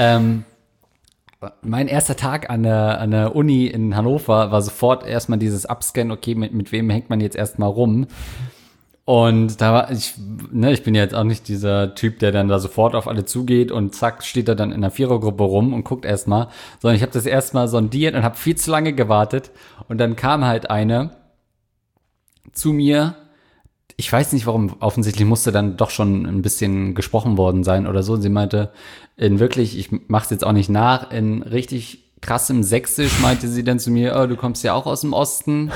Mein erster Tag an der Uni in Hannover war sofort erstmal dieses Abscannen, okay, mit wem hängt man jetzt erstmal rum? Und da war ich bin jetzt auch nicht dieser Typ, der dann da sofort auf alle zugeht und zack, steht er dann in einer Vierergruppe rum und guckt erstmal, sondern ich habe das erstmal sondiert und habe viel zu lange gewartet und dann kam halt eine zu mir. Ich weiß nicht warum, offensichtlich musste dann doch schon ein bisschen gesprochen worden sein oder so. Und sie meinte, ich mach's jetzt auch nicht nach, in richtig krassem Sächsisch meinte sie dann zu mir, oh, du kommst ja auch aus dem Osten.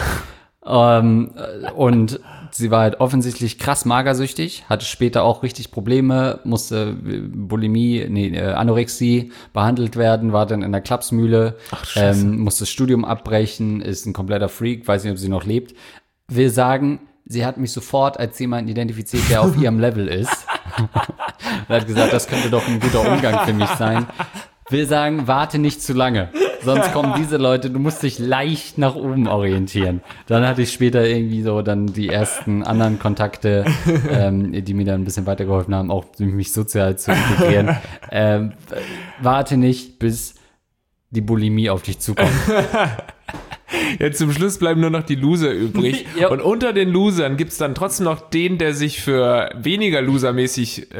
Und sie war halt offensichtlich krass magersüchtig, hatte später auch richtig Probleme, musste Anorexie behandelt werden, war dann in der Klapsmühle, musste das Studium abbrechen, ist ein kompletter Freak, weiß nicht, ob sie noch lebt. Will sagen, sie hat mich sofort als jemanden identifiziert, der auf ihrem Level ist. Und hat gesagt, das könnte doch ein guter Umgang für mich sein. Will sagen, warte nicht zu lange. Sonst kommen diese Leute, du musst dich leicht nach oben orientieren. Dann hatte ich später irgendwie so dann die ersten anderen Kontakte, die mir dann ein bisschen weitergeholfen haben, auch mich sozial zu integrieren. Warte nicht, bis die Bulimie auf dich zukommt. Jetzt zum Schluss bleiben nur noch die Loser übrig. Ja. Und unter den Losern gibt's dann trotzdem noch den, der sich für weniger losermäßig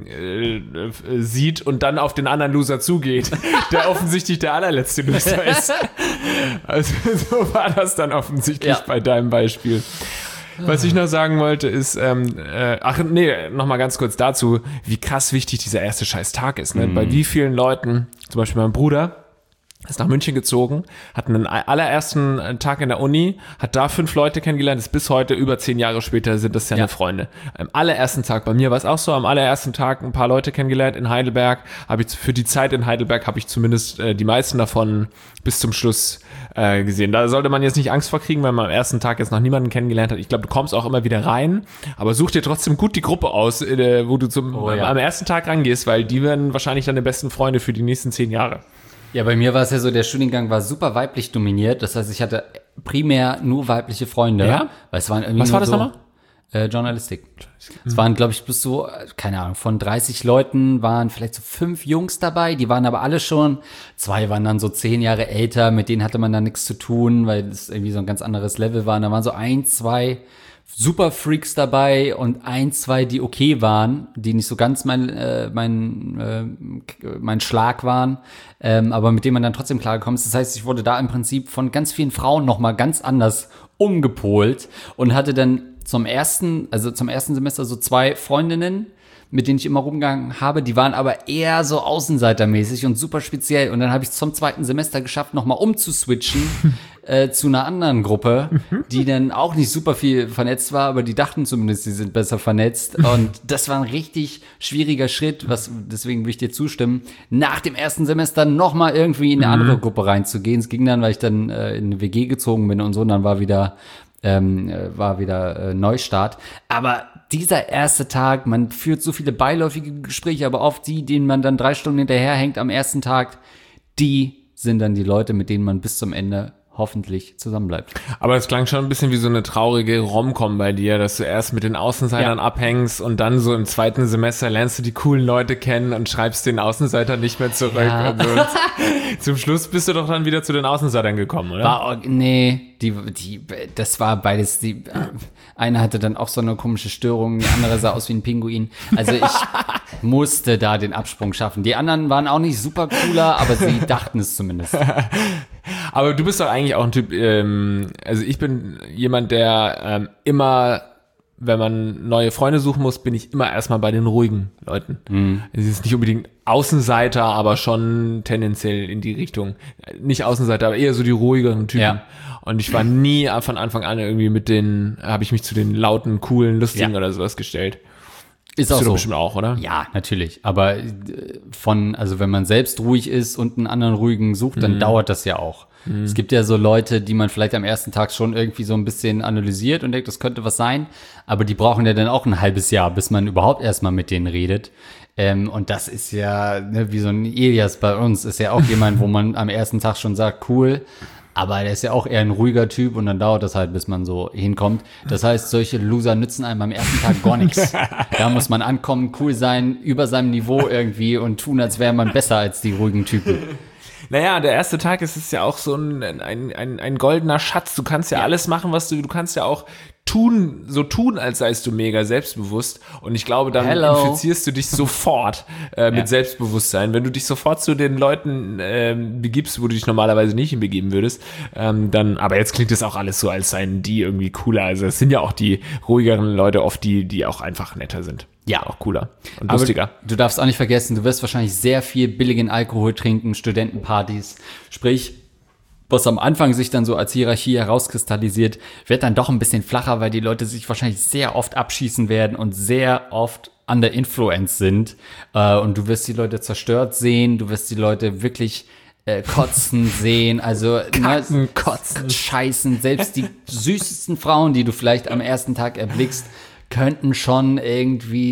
sieht und dann auf den anderen Loser zugeht, der offensichtlich der allerletzte Loser ist. Also so war das dann offensichtlich bei deinem Beispiel. Was ich noch sagen wollte ist, nochmal ganz kurz dazu, wie krass wichtig dieser erste Scheiß-Tag ist. Ne? Bei wie vielen Leuten, zum Beispiel mein Bruder, ist nach München gezogen, hat einen allerersten Tag in der Uni, hat da 5 Leute kennengelernt, ist bis heute, über 10 Jahre später, sind das seine Freunde. Am allerersten Tag, bei mir war es auch so, am allerersten Tag ein paar Leute kennengelernt in Heidelberg, für die Zeit in Heidelberg habe ich zumindest die meisten davon bis zum Schluss gesehen. Da sollte man jetzt nicht Angst vor kriegen, weil man am ersten Tag jetzt noch niemanden kennengelernt hat. Ich glaube, du kommst auch immer wieder rein, aber such dir trotzdem gut die Gruppe aus, wo du am ersten Tag rangehst, weil die werden wahrscheinlich deine besten Freunde für die nächsten 10 Jahre. Ja, bei mir war es ja so, der Studiengang war super weiblich dominiert. Das heißt, ich hatte primär nur weibliche Freunde. Ja? Weil es waren irgendwie Was war das nochmal? Journalistik. Es waren, glaube ich, bis so, keine Ahnung, von 30 Leuten waren vielleicht so 5 Jungs dabei, die waren aber alle schon, 2 waren dann so 10 Jahre älter, mit denen hatte man dann nichts zu tun, weil es irgendwie so ein ganz anderes Level war. Und da waren so 1, 2 Superfreaks dabei und 1, 2, die okay waren, die nicht so ganz mein Schlag waren, aber mit denen man dann trotzdem klargekommen ist. Das heißt, ich wurde da im Prinzip von ganz vielen Frauen nochmal ganz anders umgepolt und hatte dann zum ersten Semester so 2 Freundinnen, mit denen ich immer rumgegangen habe, die waren aber eher so außenseitermäßig und super speziell. Und dann habe ich zum 2. Semester geschafft, nochmal umzuswitchen zu einer anderen Gruppe, die dann auch nicht super viel vernetzt war, aber die dachten zumindest, sie sind besser vernetzt. Und das war ein richtig schwieriger Schritt, deswegen will ich dir zustimmen, nach dem 1. Semester nochmal irgendwie in eine andere Gruppe reinzugehen. Es ging dann, weil ich dann in eine WG gezogen bin und so, und dann war wieder Neustart. Aber dieser erste Tag, man führt so viele beiläufige Gespräche, aber oft die, denen man dann 3 Stunden hinterherhängt am ersten Tag, die sind dann die Leute, mit denen man bis zum Ende hoffentlich zusammenbleibt. Aber es klang schon ein bisschen wie so eine traurige Rom-Com bei dir, dass du erst mit den Außenseitern abhängst und dann so im 2. Semester lernst du die coolen Leute kennen und schreibst den Außenseitern nicht mehr zurück. Ja. Und so. Zum Schluss bist du doch dann wieder zu den Außenseitern gekommen, oder? Das war beides. Eine hatte dann auch so eine komische Störung, die andere sah aus wie ein Pinguin. Also ich musste da den Absprung schaffen. Die anderen waren auch nicht super cooler, aber sie dachten es zumindest. Aber du bist doch eigentlich auch ein Typ, also ich bin jemand, der immer, wenn man neue Freunde suchen muss, bin ich immer erstmal bei den ruhigen Leuten. Es ist nicht unbedingt Außenseiter, aber schon tendenziell in die Richtung. Nicht Außenseiter, aber eher so die ruhigeren Typen. Ja. Und ich war nie von Anfang an irgendwie habe ich mich zu den lauten, coolen, lustigen oder sowas gestellt. Ist auch du so. Bestimmt auch, oder? Ja, natürlich. Aber also wenn man selbst ruhig ist und einen anderen ruhigen sucht, dann dauert das ja auch. Es gibt ja so Leute, die man vielleicht am ersten Tag schon irgendwie so ein bisschen analysiert und denkt, das könnte was sein. Aber die brauchen ja dann auch ein halbes Jahr, bis man überhaupt erstmal mit denen redet. Und das ist ja, wie so ein Elias bei uns, ist ja auch jemand, wo man am ersten Tag schon sagt, cool. Aber der ist ja auch eher ein ruhiger Typ und dann dauert das halt, bis man so hinkommt. Das heißt, solche Loser nützen einem am ersten Tag gar nichts. Da muss man ankommen, cool sein, über seinem Niveau irgendwie und tun, als wäre man besser als die ruhigen Typen. Naja, der erste Tag ist ja auch so ein goldener Schatz. Du kannst ja alles machen, du kannst ja auch tun, als seist du mega selbstbewusst. Und ich glaube, dann infizierst du dich sofort mit Selbstbewusstsein. Wenn du dich sofort zu den Leuten begibst, wo du dich normalerweise nicht begeben würdest, aber jetzt klingt es auch alles so, als seien die irgendwie cooler. Also es sind ja auch die ruhigeren Leute oft die auch einfach netter sind. Ja, auch cooler und lustiger. Aber du darfst auch nicht vergessen, du wirst wahrscheinlich sehr viel billigen Alkohol trinken, Studentenpartys. Sprich, was am Anfang sich dann so als Hierarchie herauskristallisiert, wird dann doch ein bisschen flacher, weil die Leute sich wahrscheinlich sehr oft abschießen werden und sehr oft under influence sind. Und du wirst die Leute zerstört sehen, du wirst die Leute wirklich kotzen sehen, also kotzen, scheißen. Selbst die süßesten Frauen, die du vielleicht am ersten Tag erblickst, könnten schon irgendwie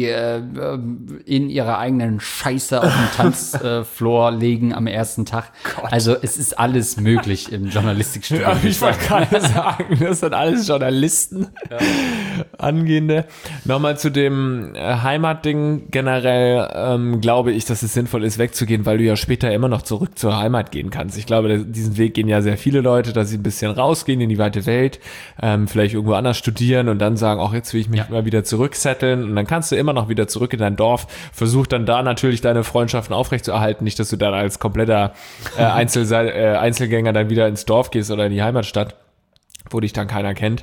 in ihrer eigenen Scheiße auf dem Tanzfloor legen am ersten Tag. Gott. Also es ist alles möglich im Journalistikstudium. Ja, ich wollte gerade sagen, das sind alles Journalisten, Angehende. Nochmal zu dem Heimatding. Generell glaube ich, dass es sinnvoll ist, wegzugehen, weil du ja später immer noch zurück zur Heimat gehen kannst. Ich glaube, diesen Weg gehen ja sehr viele Leute, dass sie ein bisschen rausgehen in die weite Welt, vielleicht irgendwo anders studieren und dann sagen, auch jetzt will ich mich mal wieder zurücksetteln, und dann kannst du immer noch wieder zurück in dein Dorf, versuch dann da natürlich deine Freundschaften aufrechtzuerhalten, nicht, dass du dann als kompletter Einzelgänger dann wieder ins Dorf gehst oder in die Heimatstadt, wo dich dann keiner kennt.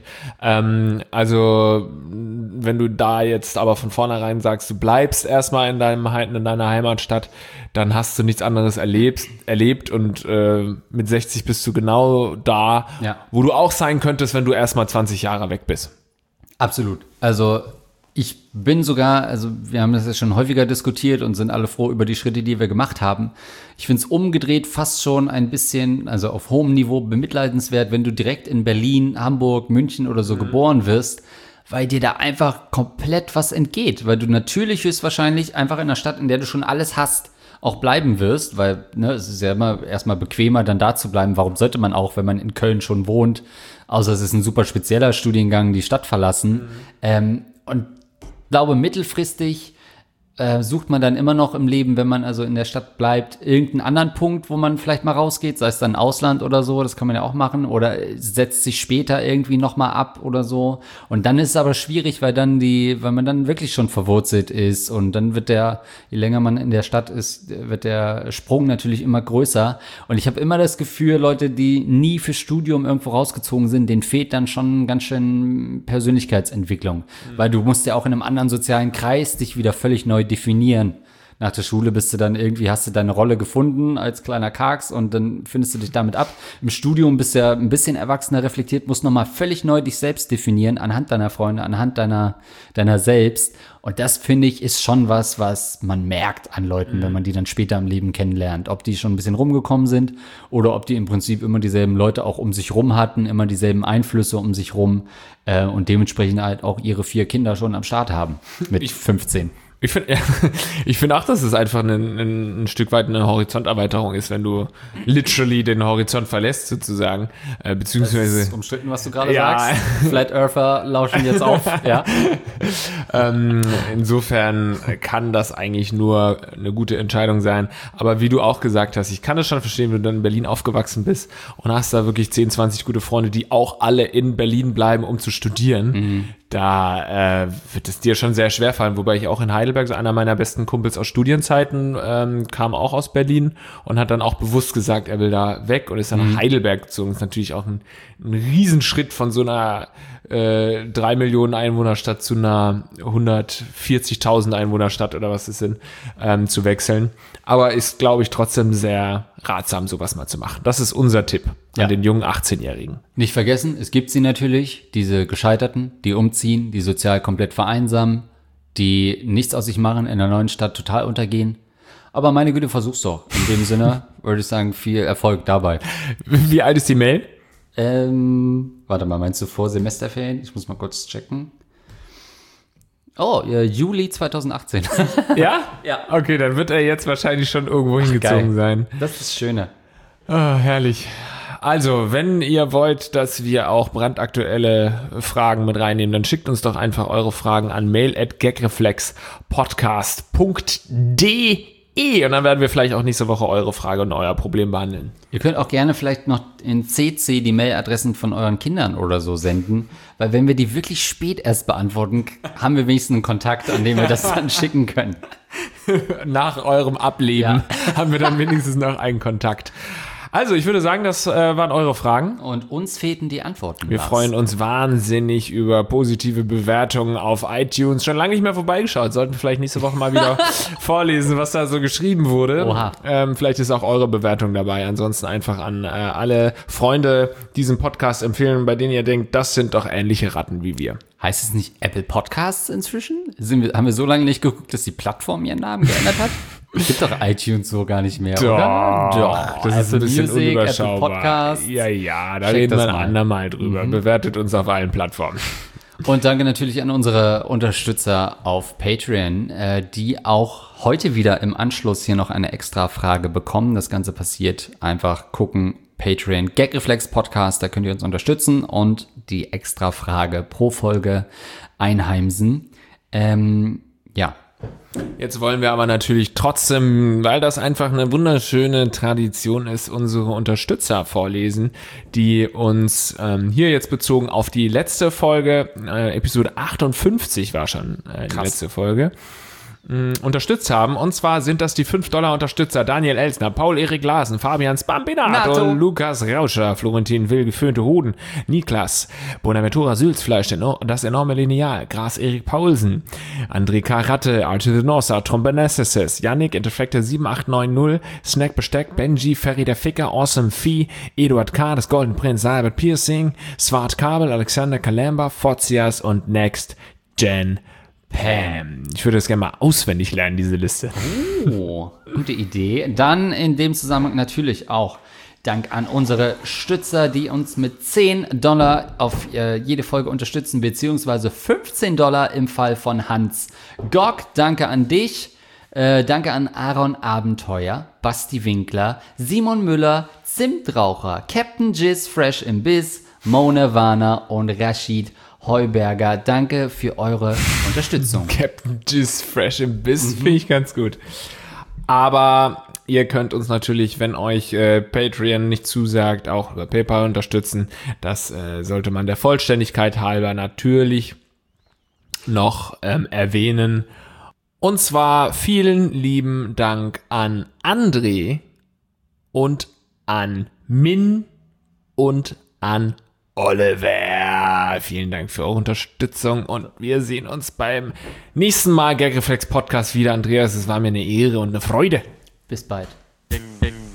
Also wenn du da jetzt aber von vornherein sagst, du bleibst erstmal in deiner Heimatstadt, dann hast du nichts anderes erlebt und mit 60 bist du genau da, wo du auch sein könntest, wenn du erstmal 20 Jahre weg bist. Absolut. Also ich bin sogar, also wir haben das ja schon häufiger diskutiert und sind alle froh über die Schritte, die wir gemacht haben. Ich finde es umgedreht fast schon ein bisschen, also auf hohem Niveau bemitleidenswert, wenn du direkt in Berlin, Hamburg, München oder so geboren wirst, weil dir da einfach komplett was entgeht. Weil du natürlich höchstwahrscheinlich einfach in einer Stadt, in der du schon alles hast, auch bleiben wirst, weil es ist ja immer erstmal bequemer, dann da zu bleiben. Warum sollte man auch, wenn man in Köln schon wohnt, außer es ist ein super spezieller Studiengang, die Stadt verlassen. Und ich glaube, mittelfristig sucht man dann immer noch im Leben, wenn man also in der Stadt bleibt, irgendeinen anderen Punkt, wo man vielleicht mal rausgeht, sei es dann Ausland oder so, das kann man ja auch machen, oder setzt sich später irgendwie nochmal ab oder so. Und dann ist es aber schwierig, weil man dann wirklich schon verwurzelt ist und dann je länger man in der Stadt ist, wird der Sprung natürlich immer größer. Und ich habe immer das Gefühl, Leute, die nie für Studium irgendwo rausgezogen sind, denen fehlt dann schon ganz schön Persönlichkeitsentwicklung. Weil du musst ja auch in einem anderen sozialen Kreis dich wieder völlig neu definieren. Nach der Schule hast du deine Rolle gefunden als kleiner Karks und dann findest du dich damit ab. Im Studium bist du ja ein bisschen erwachsener, reflektiert, musst nochmal völlig neu dich selbst definieren, anhand deiner Freunde, anhand deiner selbst. Und das, finde ich, ist schon was man merkt an Leuten, wenn man die dann später im Leben kennenlernt. Ob die schon ein bisschen rumgekommen sind oder ob die im Prinzip immer dieselben Leute auch um sich rum hatten, immer dieselben Einflüsse um sich rum und dementsprechend halt auch ihre 4 Kinder schon am Start haben mit 15. Ich finde auch, dass es einfach ein Stück weit eine Horizonterweiterung ist, wenn du literally den Horizont verlässt, sozusagen. Beziehungsweise. Das ist umstritten, was du gerade sagst. Flat Earther lauschen jetzt auf, ja. Insofern kann das eigentlich nur eine gute Entscheidung sein. Aber wie du auch gesagt hast, ich kann das schon verstehen, wenn du dann in Berlin aufgewachsen bist und hast da wirklich 10, 20 gute Freunde, die auch alle in Berlin bleiben, um zu studieren. Da wird es dir schon sehr schwer fallen, wobei ich auch in Heidelberg, so einer meiner besten Kumpels aus Studienzeiten, kam auch aus Berlin und hat dann auch bewusst gesagt, er will da weg und ist dann nach Heidelberg gezogen. Das ist natürlich auch ein Riesenschritt von so einer 3 Millionen Einwohnerstadt zu einer 140.000 Einwohnerstadt oder was es sind, zu wechseln. Aber ist, glaube ich, trotzdem sehr ratsam, sowas mal zu machen. Das ist unser Tipp an den jungen 18-Jährigen. Nicht vergessen, es gibt sie natürlich, diese Gescheiterten, die umziehen, die sozial komplett vereinsamen, die nichts aus sich machen, in der neuen Stadt total untergehen. Aber meine Güte, versuch's doch. In dem Sinne würde ich sagen, viel Erfolg dabei. Wie alt ist die Mail? Warte mal, meinst du vor Semesterferien? Ich muss mal kurz checken. Oh, Juli 2018. Ja? Ja. Okay, dann wird er jetzt wahrscheinlich schon irgendwo hingezogen sein. Das ist das Schöne. Oh, herrlich. Also, wenn ihr wollt, dass wir auch brandaktuelle Fragen mit reinnehmen, dann schickt uns doch einfach eure Fragen an mail@gagreflexpodcast.de und dann werden wir vielleicht auch nächste Woche eure Frage und euer Problem behandeln. Ihr könnt auch gerne vielleicht noch in CC die Mailadressen von euren Kindern oder so senden, weil wenn wir die wirklich spät erst beantworten, haben wir wenigstens einen Kontakt, an dem wir das dann schicken können. Nach eurem Ableben haben wir dann wenigstens noch einen Kontakt. Also, ich würde sagen, das waren eure Fragen. Und uns fehlten die Antworten. Wir freuen uns wahnsinnig über positive Bewertungen auf iTunes. Schon lange nicht mehr vorbeigeschaut. Sollten vielleicht nächste Woche mal wieder vorlesen, was da so geschrieben wurde. Oha. Vielleicht ist auch eure Bewertung dabei. Ansonsten einfach an alle Freunde diesen Podcast empfehlen, bei denen ihr denkt, das sind doch ähnliche Ratten wie wir. Heißt es nicht Apple Podcasts inzwischen? Haben wir so lange nicht geguckt, dass die Plattform ihren Namen geändert hat? Es gibt doch iTunes so gar nicht mehr, oder? Doch, das ist ein bisschen unüberschaubar. Apple Podcasts. Ja, da reden wir ein andermal drüber. Bewertet uns auf allen Plattformen. Und danke natürlich an unsere Unterstützer auf Patreon, die auch heute wieder im Anschluss hier noch eine extra Frage bekommen. Das Ganze passiert, einfach gucken, Patreon, Gagreflex Podcast, da könnt ihr uns unterstützen und die extra Frage pro Folge einheimsen. Ja. Jetzt wollen wir aber natürlich trotzdem, weil das einfach eine wunderschöne Tradition ist, unsere Unterstützer vorlesen, die uns hier jetzt bezogen auf die letzte Folge, Episode 58 war schon die letzte Folge, unterstützt haben. Und zwar sind das die $5-Unterstützer Daniel Elsner, Paul-Erik Larsen, Fabian Spampinato, Lukas Rauscher, Florentin Will, geföhnte Hoden, Niklas, Bonaventura Sülzfleisch, das enorme Lineal, Gras Erik Paulsen, André K. Ratte, Arthur de Nossa, Trombonesses, Yannick, Interfekte 7890, Snack Besteck, Benji, Ferry der Ficker, Awesome Vieh, Eduard K., das Golden Prinz, Albert Piercing, Swart Kabel, Alexander Kalamba, Forzias und Next Gen Pam. Ich würde das gerne mal auswendig lernen, diese Liste. Oh, gute Idee. Dann in dem Zusammenhang natürlich auch Dank an unsere Stützer, die uns mit $10 auf jede Folge unterstützen, beziehungsweise $15 im Fall von Hans Gock. Danke an dich. Danke an Aaron Abenteuer, Basti Winkler, Simon Müller, Zimtraucher, Captain Jizz Fresh im Biss, Mo Nirvana und Rashid Heuberger. Danke für eure Unterstützung. Captain Jizz Fresh im Biss finde ich ganz gut. Aber ihr könnt uns natürlich, wenn euch Patreon nicht zusagt, auch über PayPal unterstützen. Das sollte man der Vollständigkeit halber natürlich noch erwähnen. Und zwar vielen lieben Dank an André und an Min und an Oliver. Vielen Dank für eure Unterstützung und wir sehen uns beim nächsten Mal Gagreflex Podcast wieder. Andreas, es war mir eine Ehre und eine Freude. Bis bald. Bing, bing.